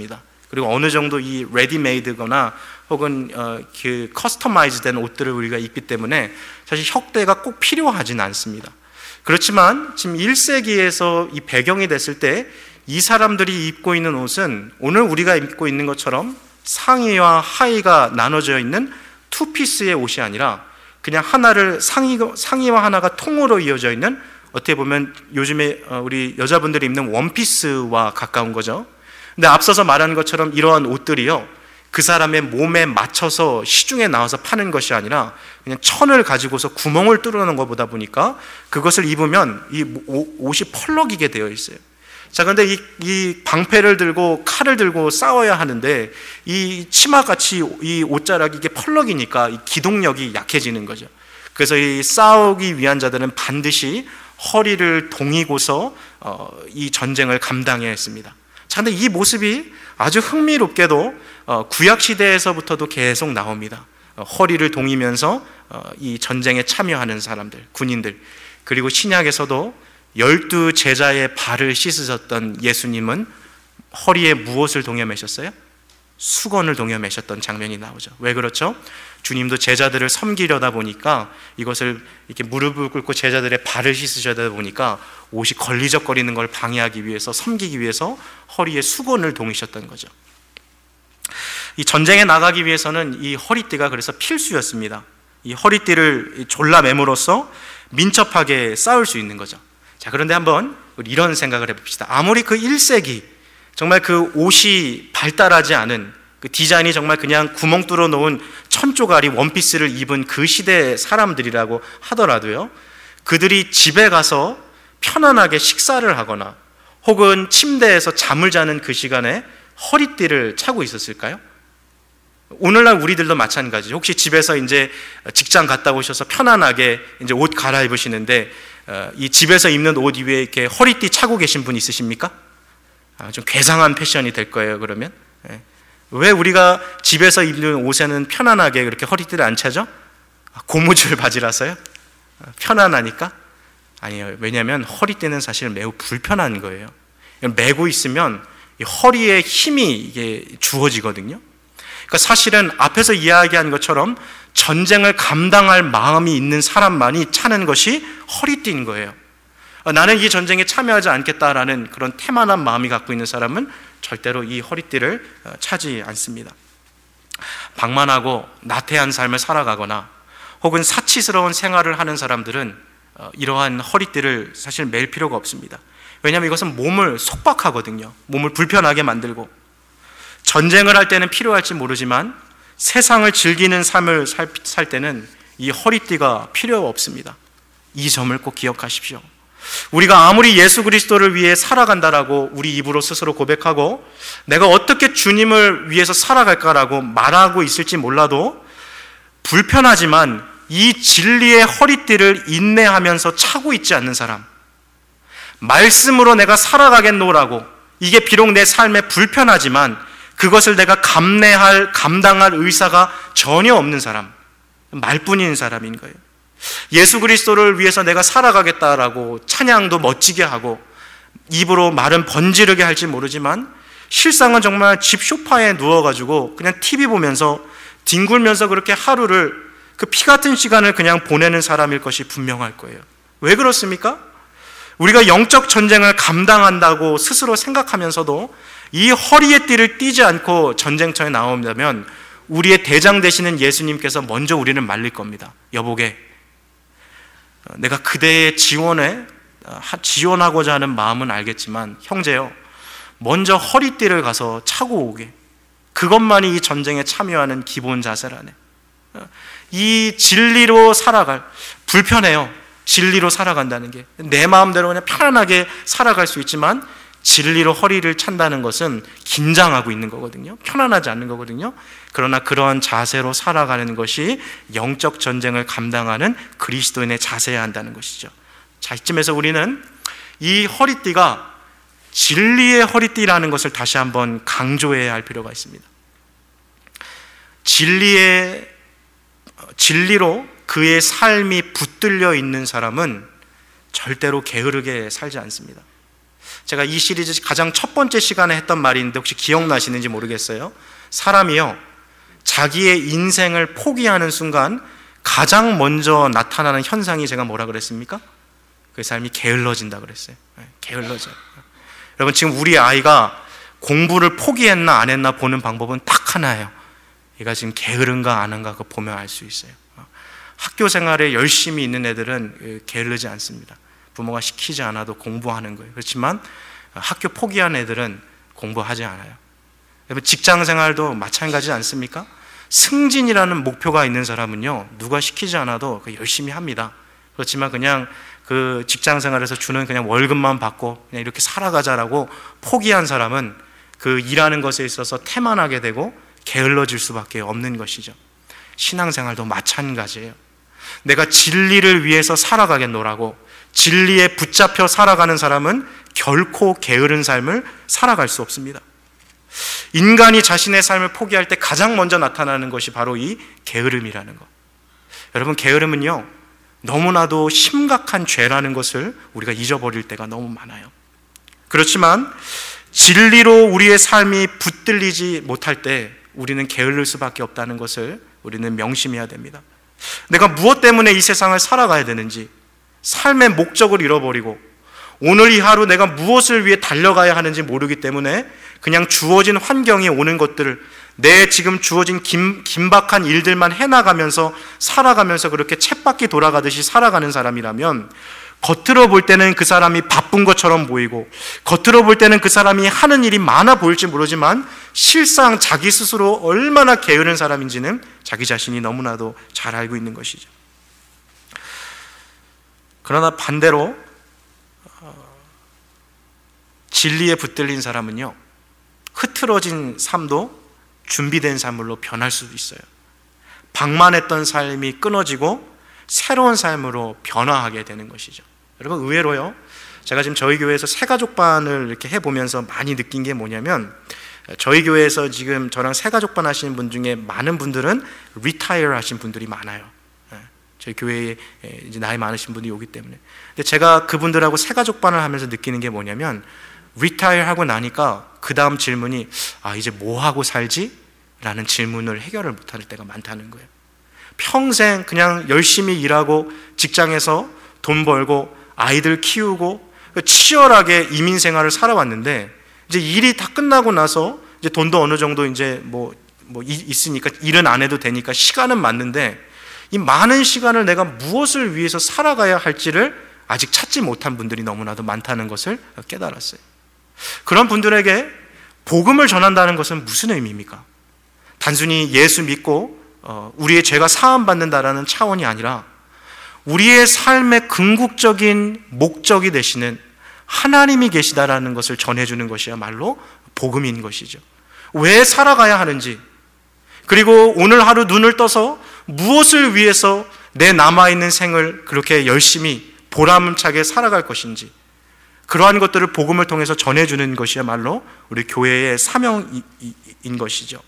그리고 어느 정도 이 레디메이드거나 혹은 어, 그 커스터마이즈된 옷들을 우리가 입기 때문에 사실 혁대가 꼭 필요하진 않습니다. 그렇지만 지금 일 세기에서 이 배경이 됐을 때 이 사람들이 입고 있는 옷은 오늘 우리가 입고 있는 것처럼 상의와 하의가 나눠져 있는 투피스의 옷이 아니라 그냥 하나를 상의, 상의와 하나가 통으로 이어져 있는, 어떻게 보면 요즘에 우리 여자분들이 입는 원피스와 가까운 거죠. 근데 앞서서 말한 것처럼 이러한 옷들이요, 그 사람의 몸에 맞춰서 시중에 나와서 파는 것이 아니라 그냥 천을 가지고서 구멍을 뚫어놓은 것보다 보니까 그것을 입으면 이 옷이 펄럭이게 되어 있어요. 자, 그런데 이, 이 방패를 들고 칼을 들고 싸워야 하는데 이 치마같이 이 옷자락이 이게 펄럭이니까 이 기동력이 약해지는 거죠. 그래서 이 싸우기 위한 자들은 반드시 허리를 동이고서 어, 이 전쟁을 감당해야 했습니다. 자, 근데 이 모습이 아주 흥미롭게도 어, 구약 시대에서부터도 계속 나옵니다. 어, 허리를 동이면서 어, 이 전쟁에 참여하는 사람들, 군인들. 그리고 신약에서도 열두 제자의 발을 씻으셨던 예수님은 허리에 무엇을 동여매셨어요? 수건을 동여매셨던 장면이 나오죠. 왜 그렇죠? 주님도 제자들을 섬기려다 보니까 이것을 이렇게 무릎을 꿇고 제자들의 발을 씻으셔다 보니까 옷이 걸리적거리는 걸 방해하기 위해서, 섬기기 위해서 허리에 수건을 동이셨던 거죠. 이 전쟁에 나가기 위해서는 이 허리띠가 그래서 필수였습니다. 이 허리띠를 졸라 매므로써 민첩하게 싸울 수 있는 거죠. 자, 그런데 한번 이런 생각을 해봅시다. 아무리 그 일 세기 정말 그 옷이 발달하지 않은, 그 디자인이 정말 그냥 구멍 뚫어 놓은 천조가리 원피스를 입은 그 시대 사람들이라고 하더라도요, 그들이 집에 가서 편안하게 식사를 하거나 혹은 침대에서 잠을 자는 그 시간에 허리띠를 차고 있었을까요? 오늘날 우리들도 마찬가지. 혹시 집에서 이제 직장 갔다 오셔서 편안하게 이제 옷 갈아입으시는데 이 집에서 입는 옷 위에 이렇게 허리띠 차고 계신 분 있으십니까? 좀 괴상한 패션이 될 거예요. 그러면 왜 우리가 집에서 입는 옷에는 편안하게 그렇게 허리띠를 안 차죠? 고무줄 바지라서요? 편안하니까? 아니에요. 왜냐하면 허리띠는 사실 매우 불편한 거예요. 메고 있으면 허리에 힘이 이게 주어지거든요. 그러니까 사실은 앞에서 이야기한 것처럼 전쟁을 감당할 마음이 있는 사람만이 차는 것이 허리띠인 거예요. 나는 이 전쟁에 참여하지 않겠다라는 그런 태만한 마음이 갖고 있는 사람은 절대로 이 허리띠를 차지 않습니다. 방만하고 나태한 삶을 살아가거나 혹은 사치스러운 생활을 하는 사람들은 이러한 허리띠를 사실 맬 필요가 없습니다. 왜냐하면 이것은 몸을 속박하거든요. 몸을 불편하게 만들고, 전쟁을 할 때는 필요할지 모르지만 세상을 즐기는 삶을 살, 살 때는 이 허리띠가 필요 없습니다. 이 점을 꼭 기억하십시오. 우리가 아무리 예수 그리스도를 위해 살아간다라고 우리 입으로 스스로 고백하고 내가 어떻게 주님을 위해서 살아갈까라고 말하고 있을지 몰라도 불편하지만 이 진리의 허리띠를 인내하면서 차고 있지 않는 사람, 말씀으로 내가 살아가겠노라고, 이게 비록 내 삶에 불편하지만 그것을 내가 감내할, 감당할 의사가 전혀 없는 사람, 말뿐인 사람인 거예요. 예수 그리스도를 위해서 내가 살아가겠다라고 찬양도 멋지게 하고 입으로 말은 번지르게 할지 모르지만 실상은 정말 집 소파에 누워가지고 그냥 티비 보면서 뒹굴면서 그렇게 하루를, 그 피 같은 시간을 그냥 보내는 사람일 것이 분명할 거예요. 왜 그렇습니까? 우리가 영적 전쟁을 감당한다고 스스로 생각하면서도 이 허리에 띠를 띠지 않고 전쟁터에 나온다면 우리의 대장 되시는 예수님께서 먼저 우리를 말릴 겁니다. 여보게, 내가 그대의 지원에 지원하고자 하는 마음은 알겠지만 형제요, 먼저 허리띠를 가서 차고 오게. 그것만이 이 전쟁에 참여하는 기본 자세라네. 이 진리로 살아갈, 불편해요. 진리로 살아간다는 게 내 마음대로 그냥 편안하게 살아갈 수 있지만 진리로 허리를 찬다는 것은 긴장하고 있는 거거든요. 편안하지 않는 거거든요. 그러나 그러한 자세로 살아가는 것이 영적 전쟁을 감당하는 그리스도인의 자세여야 한다는 것이죠. 자, 이쯤에서 우리는 이 허리띠가 진리의 허리띠라는 것을 다시 한번 강조해야 할 필요가 있습니다. 진리의 진리로 그의 삶이 붙들려 있는 사람은 절대로 게으르게 살지 않습니다. 제가 이 시리즈 가장 첫 번째 시간에 했던 말인데 혹시 기억나시는지 모르겠어요. 사람이요, 자기의 인생을 포기하는 순간 가장 먼저 나타나는 현상이 제가 뭐라 그랬습니까? 그 삶이 게을러진다 그랬어요. 게을러져요. 여러분, 지금 우리 아이가 공부를 포기했나 안 했나 보는 방법은 딱 하나예요. 얘가 지금 게으른가 안 한가 그거 보면 알 수 있어요. 학교 생활에 열심히 있는 애들은 게으르지 않습니다. 부모가 시키지 않아도 공부하는 거예요. 그렇지만 학교 포기한 애들은 공부하지 않아요. 직장 생활도 마찬가지지 않습니까? 승진이라는 목표가 있는 사람은요, 누가 시키지 않아도 열심히 합니다. 그렇지만 그냥 그 직장 생활에서 주는 그냥 월급만 받고 그냥 이렇게 살아가자라고 포기한 사람은 그 일하는 것에 있어서 태만하게 되고 게을러질 수밖에 없는 것이죠. 신앙생활도 마찬가지예요. 내가 진리를 위해서 살아가겠노라고 진리에 붙잡혀 살아가는 사람은 결코 게으른 삶을 살아갈 수 없습니다. 인간이 자신의 삶을 포기할 때 가장 먼저 나타나는 것이 바로 이 게으름이라는 것. 여러분, 게으름은요, 너무나도 심각한 죄라는 것을 우리가 잊어버릴 때가 너무 많아요. 그렇지만 진리로 우리의 삶이 붙들리지 못할 때 우리는 게을를 수밖에 없다는 것을 우리는 명심해야 됩니다. 내가 무엇 때문에 이 세상을 살아가야 되는지, 삶의 목적을 잃어버리고 오늘 이 하루 내가 무엇을 위해 달려가야 하는지 모르기 때문에 그냥 주어진 환경이 오는 것들을, 내 지금 주어진 긴, 긴박한 일들만 해나가면서 살아가면서 그렇게 쳇바퀴 돌아가듯이 살아가는 사람이라면 겉으로 볼 때는 그 사람이 바쁜 것처럼 보이고 겉으로 볼 때는 그 사람이 하는 일이 많아 보일지 모르지만 실상 자기 스스로 얼마나 게으른 사람인지는 자기 자신이 너무나도 잘 알고 있는 것이죠. 그러나 반대로 진리에 붙들린 사람은요, 흐트러진 삶도 준비된 삶으로 변할 수도 있어요. 방만했던 삶이 끊어지고 새로운 삶으로 변화하게 되는 것이죠. 여러분, 의외로요, 제가 지금 저희 교회에서 새가족반을 이렇게 해보면서 많이 느낀 게 뭐냐면, 저희 교회에서 지금 저랑 새가족반 하시는 분 중에 많은 분들은 리타이어 하신 분들이 많아요. 저희 교회에 이제 나이 많으신 분들이 오기 때문에. 근데 제가 그분들하고 새가족반을 하면서 느끼는 게 뭐냐면, 리타이어 하고 나니까 그 다음 질문이 아, 이제 뭐 하고 살지? 라는 질문을 해결을 못할 때가 많다는 거예요. 평생 그냥 열심히 일하고 직장에서 돈 벌고 아이들 키우고 치열하게 이민 생활을 살아왔는데 이제 일이 다 끝나고 나서 이제 돈도 어느 정도 이제 뭐, 뭐 있으니까 일은 안 해도 되니까 시간은 맞는데 이 많은 시간을 내가 무엇을 위해서 살아가야 할지를 아직 찾지 못한 분들이 너무나도 많다는 것을 깨달았어요. 그런 분들에게 복음을 전한다는 것은 무슨 의미입니까? 단순히 예수 믿고 우리의 죄가 사함받는다라는 차원이 아니라 우리의 삶의 궁극적인 목적이 되시는 하나님이 계시다라는 것을 전해주는 것이야말로 복음인 것이죠. 왜 살아가야 하는지, 그리고 오늘 하루 눈을 떠서 무엇을 위해서 내 남아있는 생을 그렇게 열심히 보람차게 살아갈 것인지, 그러한 것들을 복음을 통해서 전해주는 것이야말로 우리 교회의 사명인 것이죠.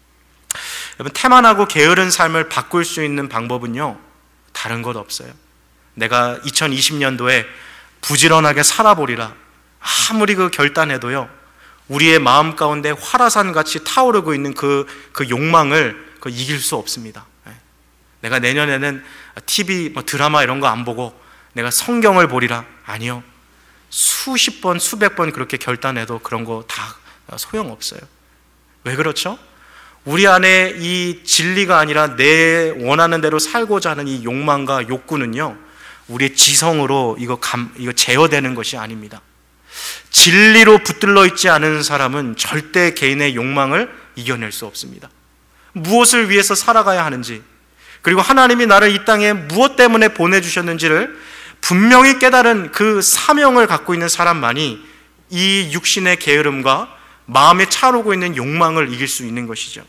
여러분, 태만하고 게으른 삶을 바꿀 수 있는 방법은요, 다른 것 없어요. 내가 이천이십 년도에 부지런하게 살아보리라 아무리 그 결단해도요, 우리의 마음 가운데 화라산같이 타오르고 있는 그, 그 욕망을 그 이길 수 없습니다. 내가 내년에는 티비, 뭐 드라마 이런 거 안 보고 내가 성경을 보리라. 아니요. 수십 번, 수백 번 그렇게 결단해도 그런 거 다 소용없어요. 왜 그렇죠? 우리 안에 이 진리가 아니라 내 원하는 대로 살고자 하는 이 욕망과 욕구는요, 우리의 지성으로 이거 감, 이거 제어되는 것이 아닙니다. 진리로 붙들러 있지 않은 사람은 절대 개인의 욕망을 이겨낼 수 없습니다. 무엇을 위해서 살아가야 하는지, 그리고 하나님이 나를 이 땅에 무엇 때문에 보내주셨는지를 분명히 깨달은 그 사명을 갖고 있는 사람만이 이 육신의 게으름과 마음에 차오르고 있는 욕망을 이길 수 있는 것이죠.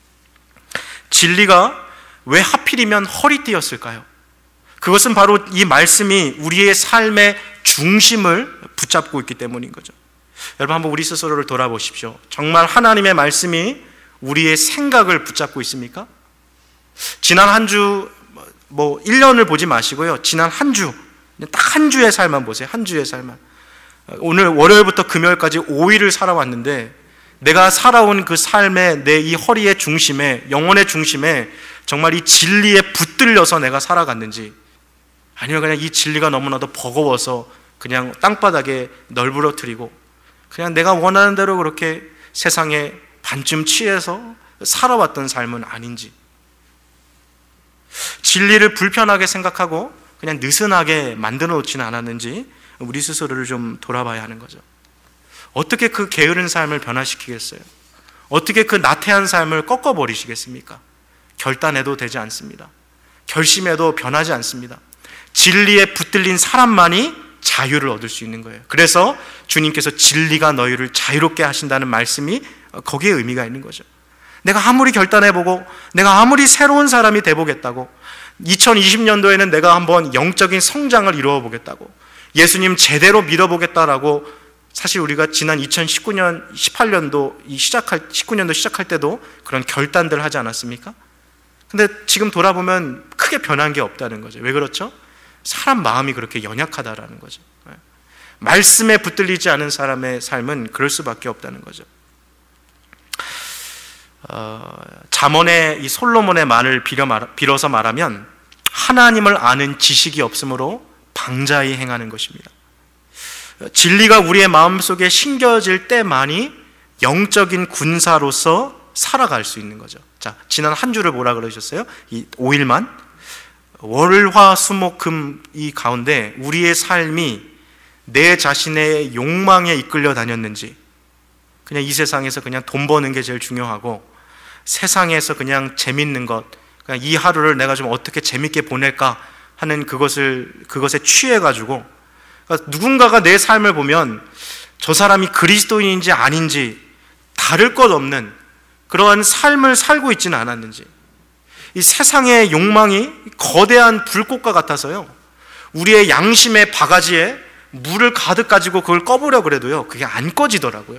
진리가 왜 하필이면 허리띠였을까요? 그것은 바로 이 말씀이 우리의 삶의 중심을 붙잡고 있기 때문인 거죠. 여러분, 한번 우리 스스로를 돌아보십시오. 정말 하나님의 말씀이 우리의 생각을 붙잡고 있습니까? 지난 한 주, 뭐 일 년을 보지 마시고요, 지난 한 주, 딱 한 주의 삶만 보세요. 한 주의 삶만. 오늘 월요일부터 금요일까지 오 일을 살아왔는데 내가 살아온 그 삶의 내 이 허리의 중심에, 영혼의 중심에 정말 이 진리에 붙들려서 내가 살아갔는지, 아니면 그냥 이 진리가 너무나도 버거워서 그냥 땅바닥에 널브러뜨리고 그냥 내가 원하는 대로 그렇게 세상에 반쯤 취해서 살아왔던 삶은 아닌지, 진리를 불편하게 생각하고 그냥 느슨하게 만들어 놓지는 않았는지 우리 스스로를 좀 돌아봐야 하는 거죠. 어떻게 그 게으른 삶을 변화시키겠어요? 어떻게 그 나태한 삶을 꺾어버리시겠습니까? 결단해도 되지 않습니다. 결심해도 변하지 않습니다. 진리에 붙들린 사람만이 자유를 얻을 수 있는 거예요. 그래서 주님께서 진리가 너희를 자유롭게 하신다는 말씀이 거기에 의미가 있는 거죠. 내가 아무리 결단해보고 내가 아무리 새로운 사람이 돼보겠다고, 이천이십 년도에는 내가 한번 영적인 성장을 이루어 보겠다고, 예수님 제대로 믿어보겠다라고, 사실 우리가 지난 이천십구 년, 십팔 년도 시작할, 십구 년도 시작할 때도 그런 결단들을 하지 않았습니까? 근데 지금 돌아보면 크게 변한 게 없다는 거죠. 왜 그렇죠? 사람 마음이 그렇게 연약하다라는 거죠. 말씀에 붙들리지 않은 사람의 삶은 그럴 수밖에 없다는 거죠. 어, 잠언의 이 솔로몬의 말을 빌어 말, 빌어서 말하면 하나님을 아는 지식이 없으므로 방자히 행하는 것입니다. 진리가 우리의 마음속에 심겨질 때만이 영적인 군사로서 살아갈 수 있는 거죠. 자, 지난 한 주를 뭐라 그러셨어요? 이 오 일만 월, 화, 수, 목, 금 이 가운데 우리의 삶이 내 자신의 욕망에 이끌려 다녔는지, 그냥 이 세상에서 그냥 돈 버는 게 제일 중요하고 세상에서 그냥 재밌는 것, 그냥 이 하루를 내가 좀 어떻게 재밌게 보낼까 하는 그것을, 그것에 취해가지고, 그러니까 누군가가 내 삶을 보면 저 사람이 그리스도인인지 아닌지 다를 것 없는 그러한 삶을 살고 있지는 않았는지, 이 세상의 욕망이 거대한 불꽃과 같아서요, 우리의 양심의 바가지에 물을 가득 가지고 그걸 꺼보려고 그래도요 그게 안 꺼지더라고요.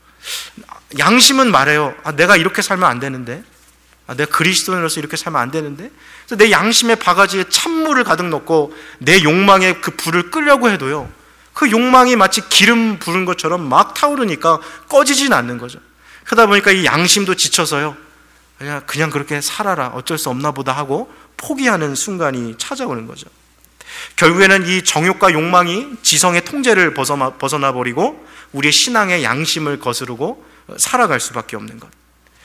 양심은 말해요. 아, 내가 이렇게 살면 안 되는데, 아, 내가 그리스도인으로서 이렇게 살면 안 되는데, 그래서 내 양심의 바가지에 찬물을 가득 넣고 내 욕망에 그 불을 끄려고 해도요 그 욕망이 마치 기름 부은 것처럼 막 타오르니까 꺼지진 않는 거죠. 그러다 보니까 이 양심도 지쳐서요 그냥, 그냥 그렇게 살아라, 어쩔 수 없나 보다 하고 포기하는 순간이 찾아오는 거죠. 결국에는 이 정욕과 욕망이 지성의 통제를 벗어나, 벗어나 버리고 우리의 신앙의 양심을 거스르고 살아갈 수밖에 없는 것.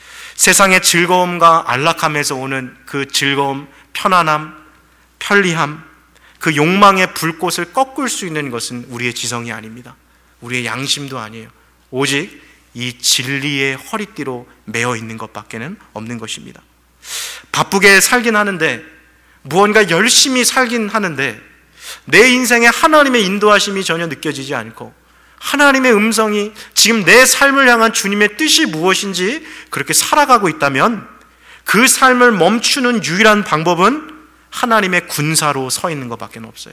세상의 즐거움과 안락함에서 오는 그 즐거움, 편안함, 편리함, 그 욕망의 불꽃을 꺾을 수 있는 것은 우리의 지성이 아닙니다. 우리의 양심도 아니에요. 오직 이 진리의 허리띠로 매어 있는 것밖에는 없는 것입니다. 바쁘게 살긴 하는데, 무언가 열심히 살긴 하는데 내 인생에 하나님의 인도하심이 전혀 느껴지지 않고, 하나님의 음성이 지금 내 삶을 향한 주님의 뜻이 무엇인지 그렇게 살아가고 있다면 그 삶을 멈추는 유일한 방법은 하나님의 군사로 서 있는 것밖에 없어요.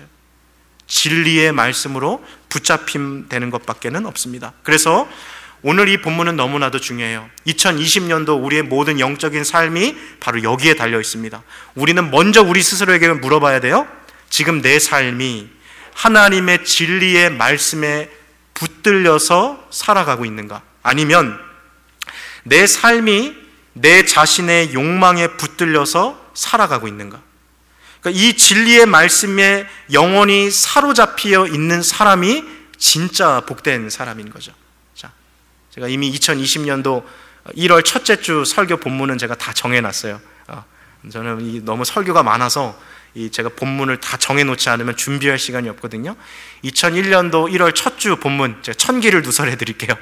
진리의 말씀으로 붙잡힘 되는 것밖에 없습니다. 그래서 오늘 이 본문은 너무나도 중요해요. 이천이십 년도 우리의 모든 영적인 삶이 바로 여기에 달려 있습니다. 우리는 먼저 우리 스스로에게 물어봐야 돼요. 지금 내 삶이 하나님의 진리의 말씀에 붙들려서 살아가고 있는가? 아니면 내 삶이 내 자신의 욕망에 붙들려서 살아가고 있는가? 그러니까 이 진리의 말씀에 영원히 사로잡혀 있는 사람이 진짜 복된 사람인 거죠. 자, 제가 이미 이천이십 년도 일월 첫째 주 설교 본문은 제가 다 정해놨어요. 어, 저는 이 너무 설교가 많아서 이 제가 본문을 다 정해놓지 않으면 준비할 시간이 없거든요. 이천일 년도 일월 첫 주 본문 제가 천기를 누설해 드릴게요.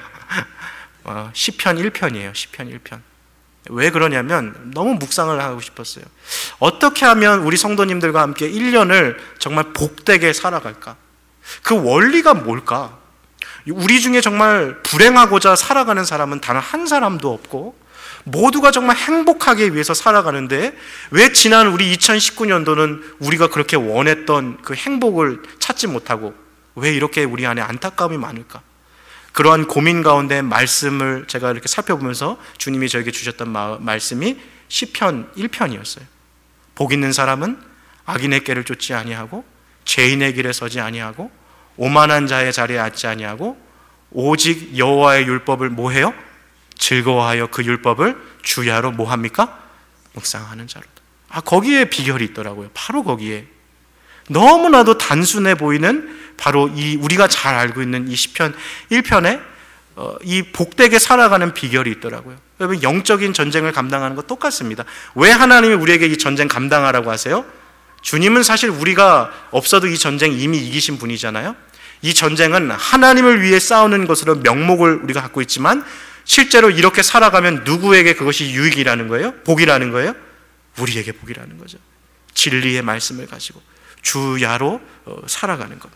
어, 시편 일 편이에요. 시편 일 편. 왜 그러냐면 너무 묵상을 하고 싶었어요. 어떻게 하면 우리 성도님들과 함께 일 년을 정말 복되게 살아갈까? 그 원리가 뭘까? 우리 중에 정말 불행하고자 살아가는 사람은 단 한 사람도 없고 모두가 정말 행복하기 위해서 살아가는데 왜 지난 우리 이천십구 년도는 우리가 그렇게 원했던 그 행복을 찾지 못하고 왜 이렇게 우리 안에 안타까움이 많을까? 그러한 고민 가운데 말씀을 제가 이렇게 살펴보면서 주님이 저에게 주셨던 마, 말씀이 시편 일 편이었어요. 복 있는 사람은 악인의 길을 쫓지 아니하고 죄인의 길에 서지 아니하고 오만한 자의 자리에 앉지 아니하고 오직 여호와의 율법을 뭐해요? 즐거워하여 그 율법을 주야로 뭐합니까? 묵상하는 자로다. 아, 거기에 비결이 있더라고요. 바로 거기에. 너무나도 단순해 보이는 바로 이 우리가 잘 알고 있는 이 시편 일 편에 어, 이 복되게 살아가는 비결이 있더라고요. 여러분, 영적인 전쟁을 감당하는 거 똑같습니다. 왜 하나님이 우리에게 이 전쟁 감당하라고 하세요? 주님은 사실 우리가 없어도 이 전쟁 이미 이기신 분이잖아요. 이 전쟁은 하나님을 위해 싸우는 것으로 명목을 우리가 갖고 있지만 실제로 이렇게 살아가면 누구에게 그것이 유익이라는 거예요? 복이라는 거예요? 우리에게 복이라는 거죠. 진리의 말씀을 가지고 주야로 살아가는 것.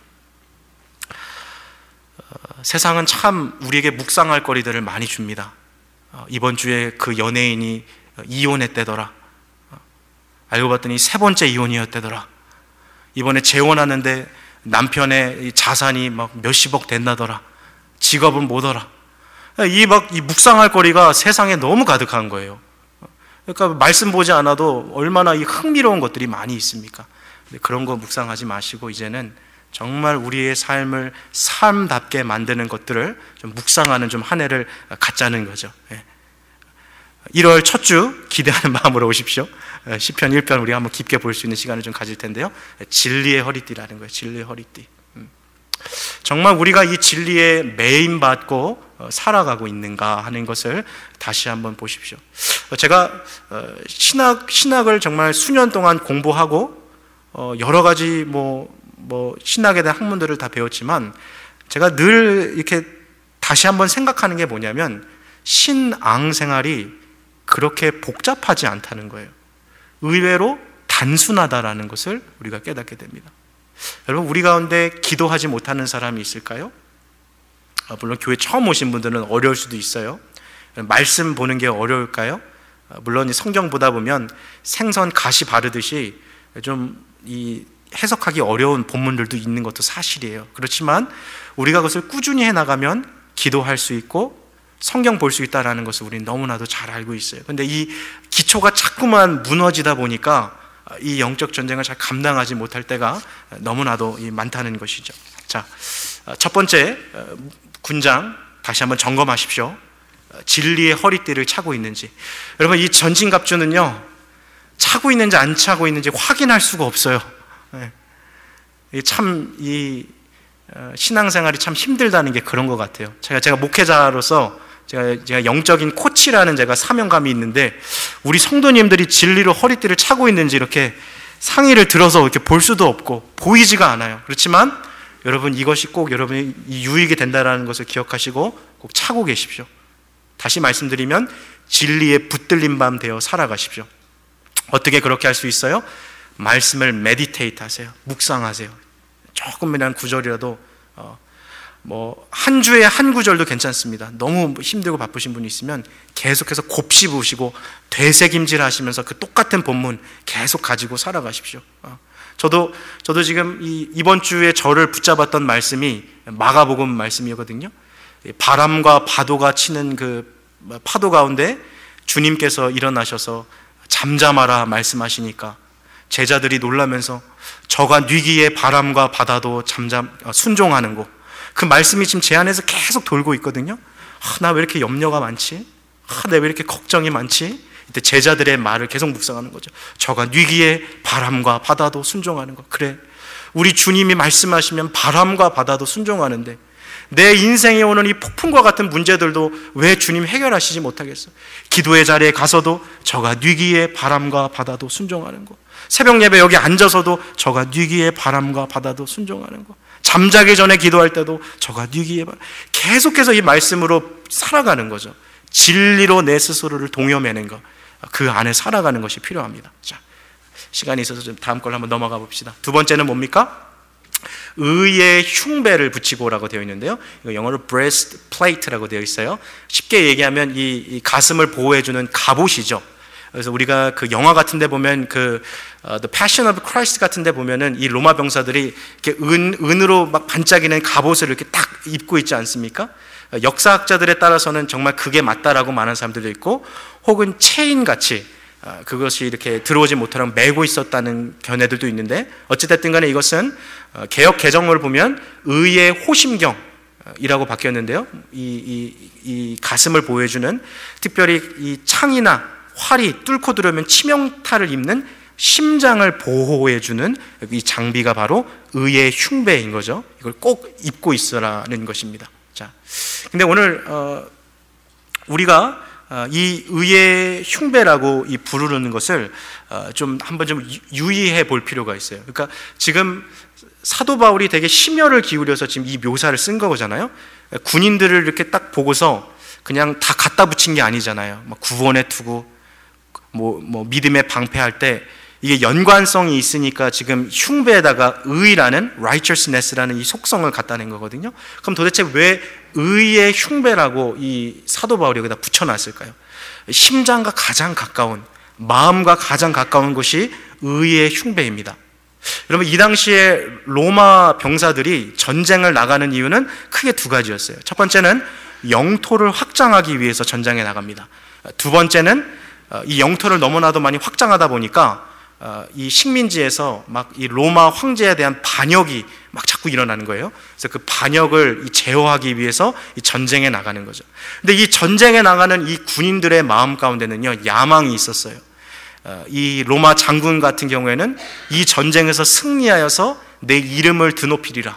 어, 세상은 참 우리에게 묵상할 거리들을 많이 줍니다. 어, 이번 주에 그 연예인이 이혼했대더라. 어, 알고 봤더니 세 번째 이혼이었대더라. 이번에 재혼하는데 남편의 자산이 막 몇십억 된다더라. 직업은 뭐더라. 이 막 이 묵상할 거리가 세상에 너무 가득한 거예요. 그러니까 말씀 보지 않아도 얼마나 이 흥미로운 것들이 많이 있습니까? 그런 거 묵상하지 마시고 이제는 정말 우리의 삶을 삶답게 만드는 것들을 좀 묵상하는 좀 한 해를 갖자는 거죠. 일월 첫 주 기대하는 마음으로 오십시오. 시편 일 편 우리가 한번 깊게 볼 수 있는 시간을 좀 가질 텐데요. 진리의 허리띠라는 거예요. 진리의 허리띠. 정말 우리가 이 진리에 매임받고 살아가고 있는가 하는 것을 다시 한번 보십시오. 제가 신학, 신학을 정말 수년 동안 공부하고 여러 가지 뭐, 뭐 신학에 대한 학문들을 다 배웠지만 제가 늘 이렇게 다시 한번 생각하는 게 뭐냐면 신앙 생활이 그렇게 복잡하지 않다는 거예요. 의외로 단순하다라는 것을 우리가 깨닫게 됩니다. 여러분, 우리 가운데 기도하지 못하는 사람이 있을까요? 물론 교회 처음 오신 분들은 어려울 수도 있어요. 말씀 보는 게 어려울까요? 물론 성경 보다 보면 생선 가시 바르듯이 좀 이 해석하기 어려운 본문들도 있는 것도 사실이에요. 그렇지만 우리가 그것을 꾸준히 해나가면 기도할 수 있고 성경 볼 수 있다는 것을 우리는 너무나도 잘 알고 있어요. 그런데 이 기초가 자꾸만 무너지다 보니까 이 영적 전쟁을 잘 감당하지 못할 때가 너무나도 많다는 것이죠. 자, 첫 번째 군장 다시 한번 점검하십시오. 진리의 허리띠를 차고 있는지. 여러분, 이 전신갑주는요 차고 있는지 안 차고 있는지 확인할 수가 없어요. 참 이 신앙생활이 참 힘들다는 게 그런 것 같아요. 제가 제가 목회자로서 제가, 제가 영적인 코치라는 제가 사명감이 있는데 우리 성도님들이 진리로 허리띠를 차고 있는지 이렇게 상의를 들어서 이렇게 볼 수도 없고 보이지가 않아요. 그렇지만 여러분, 이것이 꼭 여러분이 유익이 된다는 것을 기억하시고 꼭 차고 계십시오. 다시 말씀드리면 진리에 붙들린 밤 되어 살아가십시오. 어떻게 그렇게 할 수 있어요? 말씀을 메디테이트 하세요. 묵상하세요. 조금이란 구절이라도 어, 뭐 한 주에 한 구절도 괜찮습니다. 너무 힘들고 바쁘신 분이 있으면 계속해서 곱씹으시고 되새김질 하시면서 그 똑같은 본문 계속 가지고 살아가십시오. 어. 저도 저도 지금 이, 이번 주에 저를 붙잡았던 말씀이 마가복음 말씀이거든요. 바람과 파도가 치는 그 파도 가운데 주님께서 일어나셔서 잠잠하라 말씀하시니까 제자들이 놀라면서 저가 뉘기에 바람과 바다도 잠잠 순종하는 거, 그 말씀이 지금 제 안에서 계속 돌고 있거든요. 아, 나 왜 이렇게 염려가 많지? 아, 내가 왜 이렇게 걱정이 많지? 이때 제자들의 말을 계속 묵상하는 거죠. 저가 뉘기에 바람과 바다도 순종하는 거. 그래, 우리 주님이 말씀하시면 바람과 바다도 순종하는데 내 인생에 오는 이 폭풍과 같은 문제들도 왜 주님 해결하시지 못하겠어? 기도의 자리에 가서도 저가 뉘기에 바람과 바다도 순종하는 거. 새벽 예배 여기 앉아서도 저가 뉘기에 바람과 바다도 순종하는 거. 잠자기 전에 기도할 때도 저가 뉘기에 바람. 계속해서 이 말씀으로 살아가는 거죠. 진리로 내 스스로를 동여매는 것, 그 안에 살아가는 것이 필요합니다. 자, 시간이 있어서 좀 다음 걸로 한번 넘어가 봅시다. 두 번째는 뭡니까? 의의 흉배를 붙이고라고 되어 있는데요. 이거 영어로 breastplate라고 되어 있어요. 쉽게 얘기하면 이, 이 가슴을 보호해주는 갑옷이죠. 그래서 우리가 그 영화 같은데 보면 그 uh, The Passion of Christ 같은데 보면은 이 로마 병사들이 이렇게 은 은으로 막 반짝이는 갑옷을 이렇게 딱 입고 있지 않습니까? 역사학자들에 따라서는 정말 그게 맞다라고 말하는 사람들도 있고, 혹은 체인 같이 그것이 이렇게 들어오지 못하도록 메고 있었다는 견해들도 있는데, 어찌됐든 간에 이것은 개역 개정을 보면 의의 호심경이라고 바뀌었는데요. 이, 이, 이 가슴을 보호해주는, 특별히 이 창이나 활이 뚫고 들어오면 치명타를 입는 심장을 보호해주는 이 장비가 바로 의의 흉배인 거죠. 이걸 꼭 입고 있어라는 것입니다. 자, 근데 오늘 어, 우리가 이 의의 흉배라고 이 부르는 것을 좀 한번 좀 유의해 볼 필요가 있어요. 그러니까 지금 사도 바울이 되게 심혈을 기울여서 지금 이 묘사를 쓴 거잖아요. 군인들을 이렇게 딱 보고서 그냥 다 갖다 붙인 게 아니잖아요. 막 구원에 투구, 뭐, 뭐 믿음에 방패할 때 이게 연관성이 있으니까 지금 흉배에다가 의라는 righteousness라는 이 속성을 갖다 낸 거거든요. 그럼 도대체 왜 의의 흉배라고 이 사도 바울이 여기다 붙여놨을까요? 심장과 가장 가까운, 마음과 가장 가까운 것이 의의 흉배입니다. 여러분, 이 당시에 로마 병사들이 전쟁을 나가는 이유는 크게 두 가지였어요. 첫 번째는 영토를 확장하기 위해서 전장에 나갑니다. 두 번째는 이 영토를 너무나도 많이 확장하다 보니까 이 식민지에서 막 이 로마 황제에 대한 반역이 막 자꾸 일어나는 거예요. 그래서 그 반역을 제어하기 위해서 이 전쟁에 나가는 거죠. 근데 이 전쟁에 나가는 이 군인들의 마음 가운데는요, 야망이 있었어요. 이 로마 장군 같은 경우에는 이 전쟁에서 승리하여서 내 이름을 드높이리라,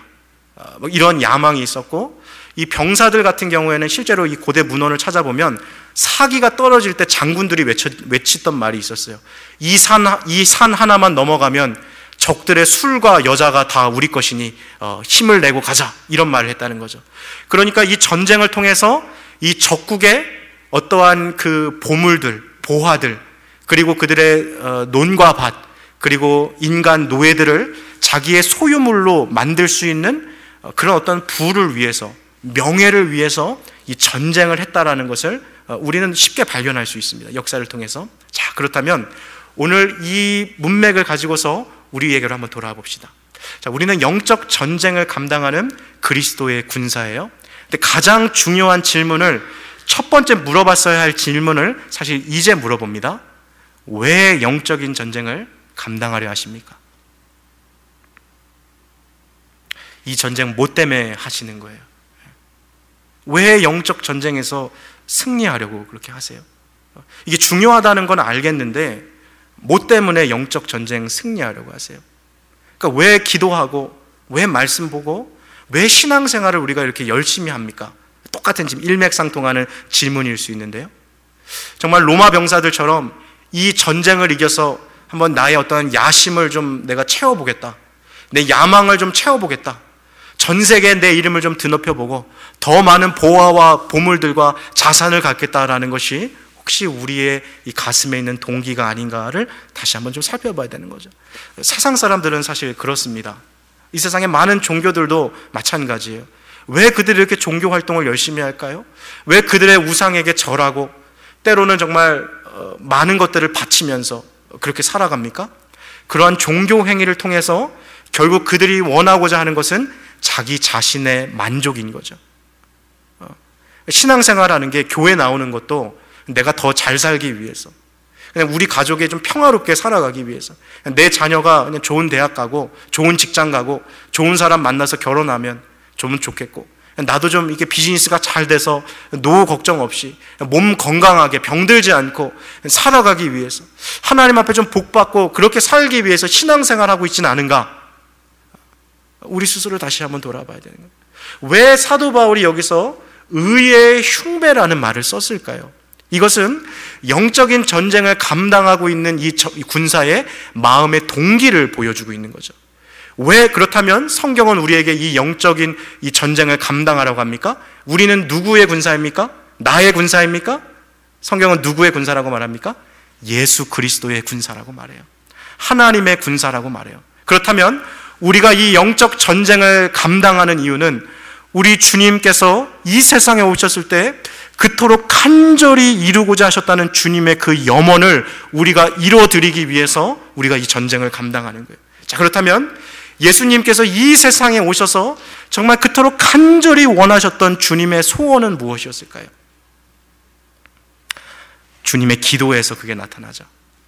이런 야망이 있었고, 이 병사들 같은 경우에는 실제로 이 고대 문헌을 찾아보면 사기가 떨어질 때 장군들이 외쳐, 외치던 말이 있었어요. 이 산, 이 산 하나만 넘어가면 적들의 술과 여자가 다 우리 것이니 어, 힘을 내고 가자, 이런 말을 했다는 거죠. 그러니까 이 전쟁을 통해서 이 적국의 어떠한 그 보물들, 보화들, 그리고 그들의 어, 논과 밭, 그리고 인간 노예들을 자기의 소유물로 만들 수 있는 어, 그런 어떤 부를 위해서, 명예를 위해서 이 전쟁을 했다라는 것을 우리는 쉽게 발견할 수 있습니다. 역사를 통해서. 자, 그렇다면 오늘 이 문맥을 가지고서 우리 얘기를 한번 돌아봅시다. 자, 우리는 영적 전쟁을 감당하는 그리스도의 군사예요. 근데 가장 중요한 질문을, 첫 번째 물어봤어야 할 질문을 사실 이제 물어봅니다. 왜 영적인 전쟁을 감당하려 하십니까? 이 전쟁 뭐 때문에 하시는 거예요? 왜 영적 전쟁에서 승리하려고 그렇게 하세요? 이게 중요하다는 건 알겠는데 뭐 때문에 영적 전쟁 승리하려고 하세요? 그러니까 왜 기도하고, 왜 말씀 보고, 왜 신앙생활을 우리가 이렇게 열심히 합니까? 똑같은 지금 일맥상통하는 질문일 수 있는데요, 정말 로마 병사들처럼 이 전쟁을 이겨서 한번 나의 어떤 야심을 좀 내가 채워보겠다, 내 야망을 좀 채워보겠다, 전 세계에 내 이름을 좀 드높여보고 더 많은 보화와 보물들과 자산을 갖겠다라는 것이 혹시 우리의 이 가슴에 있는 동기가 아닌가를 다시 한번 좀 살펴봐야 되는 거죠. 세상 사람들은 사실 그렇습니다. 이 세상의 많은 종교들도 마찬가지예요. 왜 그들이 이렇게 종교 활동을 열심히 할까요? 왜 그들의 우상에게 절하고 때로는 정말 많은 것들을 바치면서 그렇게 살아갑니까? 그러한 종교 행위를 통해서 결국 그들이 원하고자 하는 것은 자기 자신의 만족인 거죠. 신앙생활하는 게, 교회 나오는 것도 내가 더 잘 살기 위해서, 그냥 우리 가족이 좀 평화롭게 살아가기 위해서, 내 자녀가 그냥 좋은 대학 가고 좋은 직장 가고 좋은 사람 만나서 결혼하면 좀 좋겠고, 나도 좀 이게 비즈니스가 잘 돼서 노후 걱정 없이 몸 건강하게 병들지 않고 살아가기 위해서, 하나님 앞에 좀 복받고 그렇게 살기 위해서 신앙생활하고 있지는 않은가? 우리 스스로 다시 한번 돌아봐야 되는 거예요. 왜 사도 바울이 여기서 의의 흉배라는 말을 썼을까요? 이것은 영적인 전쟁을 감당하고 있는 이 군사의 마음의 동기를 보여주고 있는 거죠. 왜 그렇다면 성경은 우리에게 이 영적인 이 전쟁을 감당하라고 합니까? 우리는 누구의 군사입니까? 나의 군사입니까? 성경은 누구의 군사라고 말합니까? 예수 그리스도의 군사라고 말해요. 하나님의 군사라고 말해요. 그렇다면 우리가 이 영적 전쟁을 감당하는 이유는 우리 주님께서 이 세상에 오셨을 때 그토록 간절히 이루고자 하셨다는 주님의 그 염원을 우리가 이루어드리기 위해서 우리가 이 전쟁을 감당하는 거예요. 자, 그렇다면 예수님께서 이 세상에 오셔서 정말 그토록 간절히 원하셨던 주님의 소원은 무엇이었을까요? 주님의 기도에서 그게 나타나죠.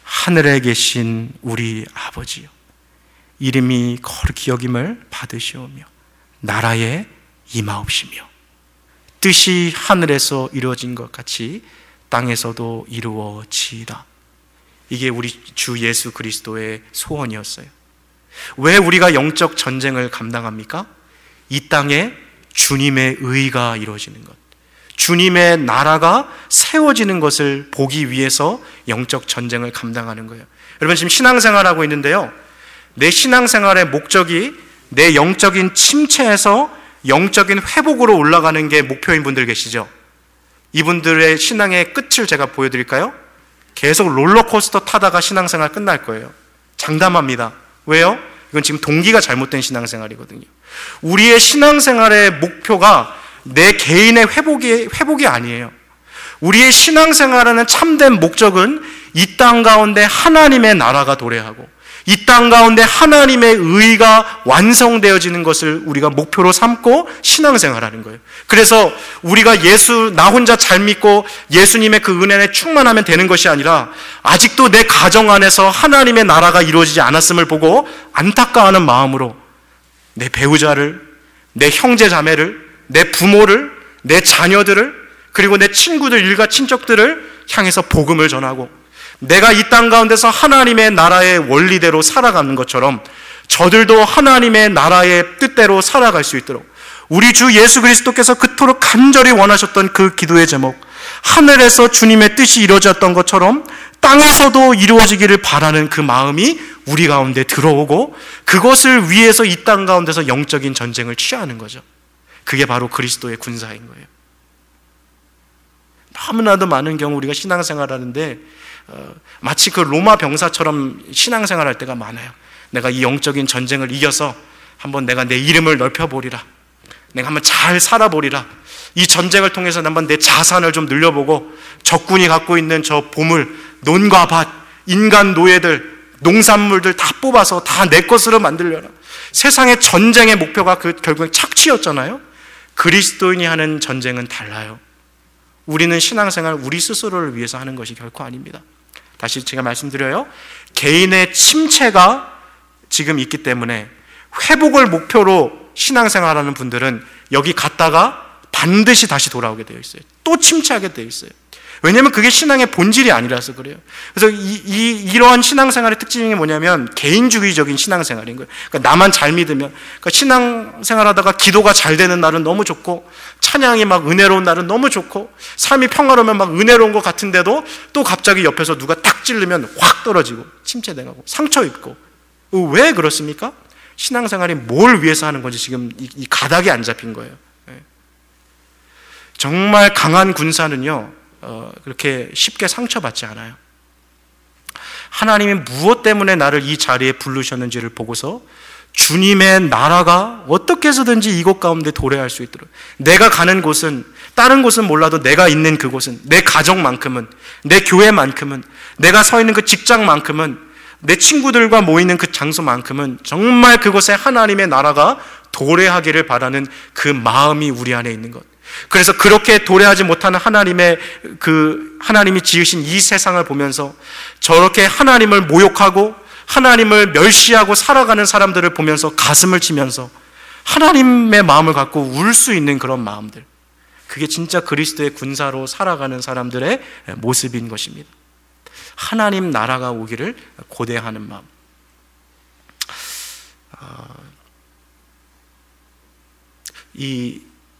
하늘에 계신 우리 아버지요, 이름이 거룩히 여김을 받으시오며 나라에 임하옵시며 뜻이 하늘에서 이루어진 것 같이 땅에서도 이루어지이다. 이게 우리 주 예수 그리스도의 소원이었어요. 왜 우리가 영적 전쟁을 감당합니까? 이 땅에 주님의 의가 이루어지는 것, 주님의 나라가 세워지는 것을 보기 위해서 영적 전쟁을 감당하는 거예요. 여러분, 지금 신앙생활하고 있는데요, 내 신앙생활의 목적이 내 영적인 침체에서 영적인 회복으로 올라가는 게 목표인 분들 계시죠? 이분들의 신앙의 끝을 제가 보여드릴까요? 계속 롤러코스터 타다가 신앙생활 끝날 거예요. 장담합니다. 왜요? 이건 지금 동기가 잘못된 신앙생활이거든요. 우리의 신앙생활의 목표가 내 개인의 회복이, 회복이 아니에요. 우리의 신앙생활하는 참된 목적은 이 땅 가운데 하나님의 나라가 도래하고 이 땅 가운데 하나님의 의가 완성되어지는 것을 우리가 목표로 삼고 신앙생활하는 거예요. 그래서 우리가 예수, 나 혼자 잘 믿고 예수님의 그 은혜에 충만하면 되는 것이 아니라 아직도 내 가정 안에서 하나님의 나라가 이루어지지 않았음을 보고 안타까워하는 마음으로 내 배우자를, 내 형제 자매를, 내 부모를, 내 자녀들을, 그리고 내 친구들, 일가 친척들을 향해서 복음을 전하고 내가 이 땅 가운데서 하나님의 나라의 원리대로 살아가는 것처럼 저들도 하나님의 나라의 뜻대로 살아갈 수 있도록, 우리 주 예수 그리스도께서 그토록 간절히 원하셨던 그 기도의 제목, 하늘에서 주님의 뜻이 이루어졌던 것처럼 땅에서도 이루어지기를 바라는 그 마음이 우리 가운데 들어오고 그것을 위해서 이 땅 가운데서 영적인 전쟁을 취하는 거죠. 그게 바로 그리스도의 군사인 거예요. 너무나도 많은 경우 우리가 신앙생활하는데 어, 마치 그 로마 병사처럼 신앙생활할 때가 많아요. 내가 이 영적인 전쟁을 이겨서 한번 내가 내 이름을 넓혀보리라, 내가 한번 잘 살아보리라, 이 전쟁을 통해서 한번 내 자산을 좀 늘려보고 적군이 갖고 있는 저 보물, 논과 밭, 인간 노예들, 농산물들 다 뽑아서 다 내 것으로 만들려라. 세상의 전쟁의 목표가 그 결국엔 착취였잖아요. 그리스도인이 하는 전쟁은 달라요. 우리는 신앙생활 우리 스스로를 위해서 하는 것이 결코 아닙니다. 다시 제가 말씀드려요, 개인의 침체가 지금 있기 때문에 회복을 목표로 신앙생활하는 분들은 여기 갔다가 반드시 다시 돌아오게 되어 있어요. 또 침체하게 되어 있어요. 왜냐하면 그게 신앙의 본질이 아니라서 그래요. 그래서 이, 이, 이러한 신앙생활의 특징이 뭐냐면 개인주의적인 신앙생활인 거예요. 그러니까 나만 잘 믿으면, 그러니까 신앙생활하다가 기도가 잘 되는 날은 너무 좋고 찬양이 막 은혜로운 날은 너무 좋고 삶이 평화로우면 막 은혜로운 것 같은데도 또 갑자기 옆에서 누가 딱 찌르면 확 떨어지고 침체돼가고 상처 입고. 왜 그렇습니까? 신앙생활이 뭘 위해서 하는 건지 지금 이, 이 가닥이 안 잡힌 거예요. 정말 강한 군사는요, 어, 그렇게 쉽게 상처받지 않아요. 하나님이 무엇 때문에 나를 이 자리에 부르셨는지를 보고서 주님의 나라가 어떻게 해서든지 이곳 가운데 도래할 수 있도록, 내가 가는 곳은, 다른 곳은 몰라도 내가 있는 그곳은, 내 가정만큼은, 내 교회만큼은, 내가 서 있는 그 직장만큼은, 내 친구들과 모이는 그 장소만큼은 정말 그곳에 하나님의 나라가 도래하기를 바라는 그 마음이 우리 안에 있는 것. 그래서 그렇게 도래하지 못하는 하나님의 그 하나님이 지으신 이 세상을 보면서 저렇게 하나님을 모욕하고 하나님을 멸시하고 살아가는 사람들을 보면서 가슴을 치면서 하나님의 마음을 갖고 울 수 있는 그런 마음들, 그게 진짜 그리스도의 군사로 살아가는 사람들의 모습인 것입니다. 하나님 나라가 오기를 고대하는 마음. 이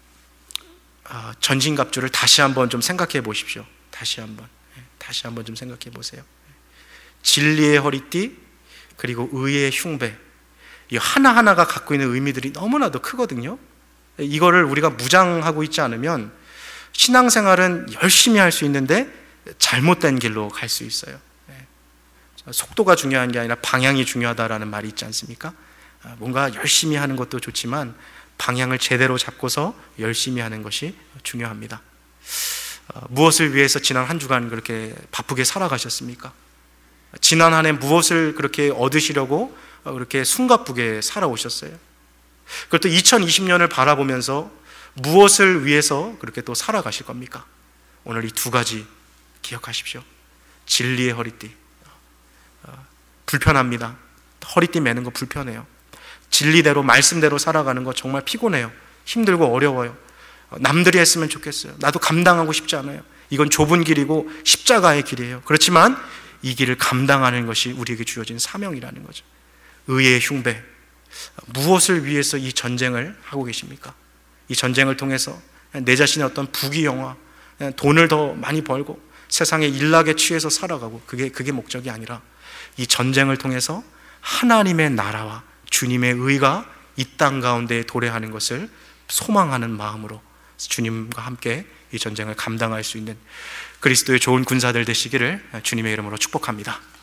전신갑주를 다시 한번 좀 생각해 보십시오. 다시 한번, 다시 한번 좀 생각해 보세요. 진리의 허리띠, 그리고 의의 흉배, 이 하나하나가 갖고 있는 의미들이 너무나도 크거든요. 이거를 우리가 무장하고 있지 않으면 신앙생활은 열심히 할 수 있는데 잘못된 길로 갈 수 있어요. 속도가 중요한 게 아니라 방향이 중요하다라는 말이 있지 않습니까? 뭔가 열심히 하는 것도 좋지만 방향을 제대로 잡고서 열심히 하는 것이 중요합니다. 무엇을 위해서 지난 한 주간 그렇게 바쁘게 살아가셨습니까? 지난 한 해 무엇을 그렇게 얻으시려고 그렇게 숨가쁘게 살아오셨어요? 그리고 또 이천이십 년을 바라보면서 무엇을 위해서 그렇게 또 살아가실 겁니까? 오늘 이 두 가지 기억하십시오. 진리의 허리띠, 불편합니다. 허리띠 매는 거 불편해요. 진리대로 말씀대로 살아가는 거 정말 피곤해요. 힘들고 어려워요. 남들이 했으면 좋겠어요. 나도 감당하고 싶지 않아요. 이건 좁은 길이고 십자가의 길이에요. 그렇지만 이 길을 감당하는 것이 우리에게 주어진 사명이라는 거죠. 의의 흉배, 무엇을 위해서 이 전쟁을 하고 계십니까? 이 전쟁을 통해서 내 자신의 어떤 부귀영화, 돈을 더 많이 벌고 세상에 일락에 취해서 살아가고, 그게, 그게 목적이 아니라 이 전쟁을 통해서 하나님의 나라와 주님의 의가 이 땅 가운데 도래하는 것을 소망하는 마음으로 주님과 함께 이 전쟁을 감당할 수 있는 그리스도의 좋은 군사들 되시기를 주님의 이름으로 축복합니다.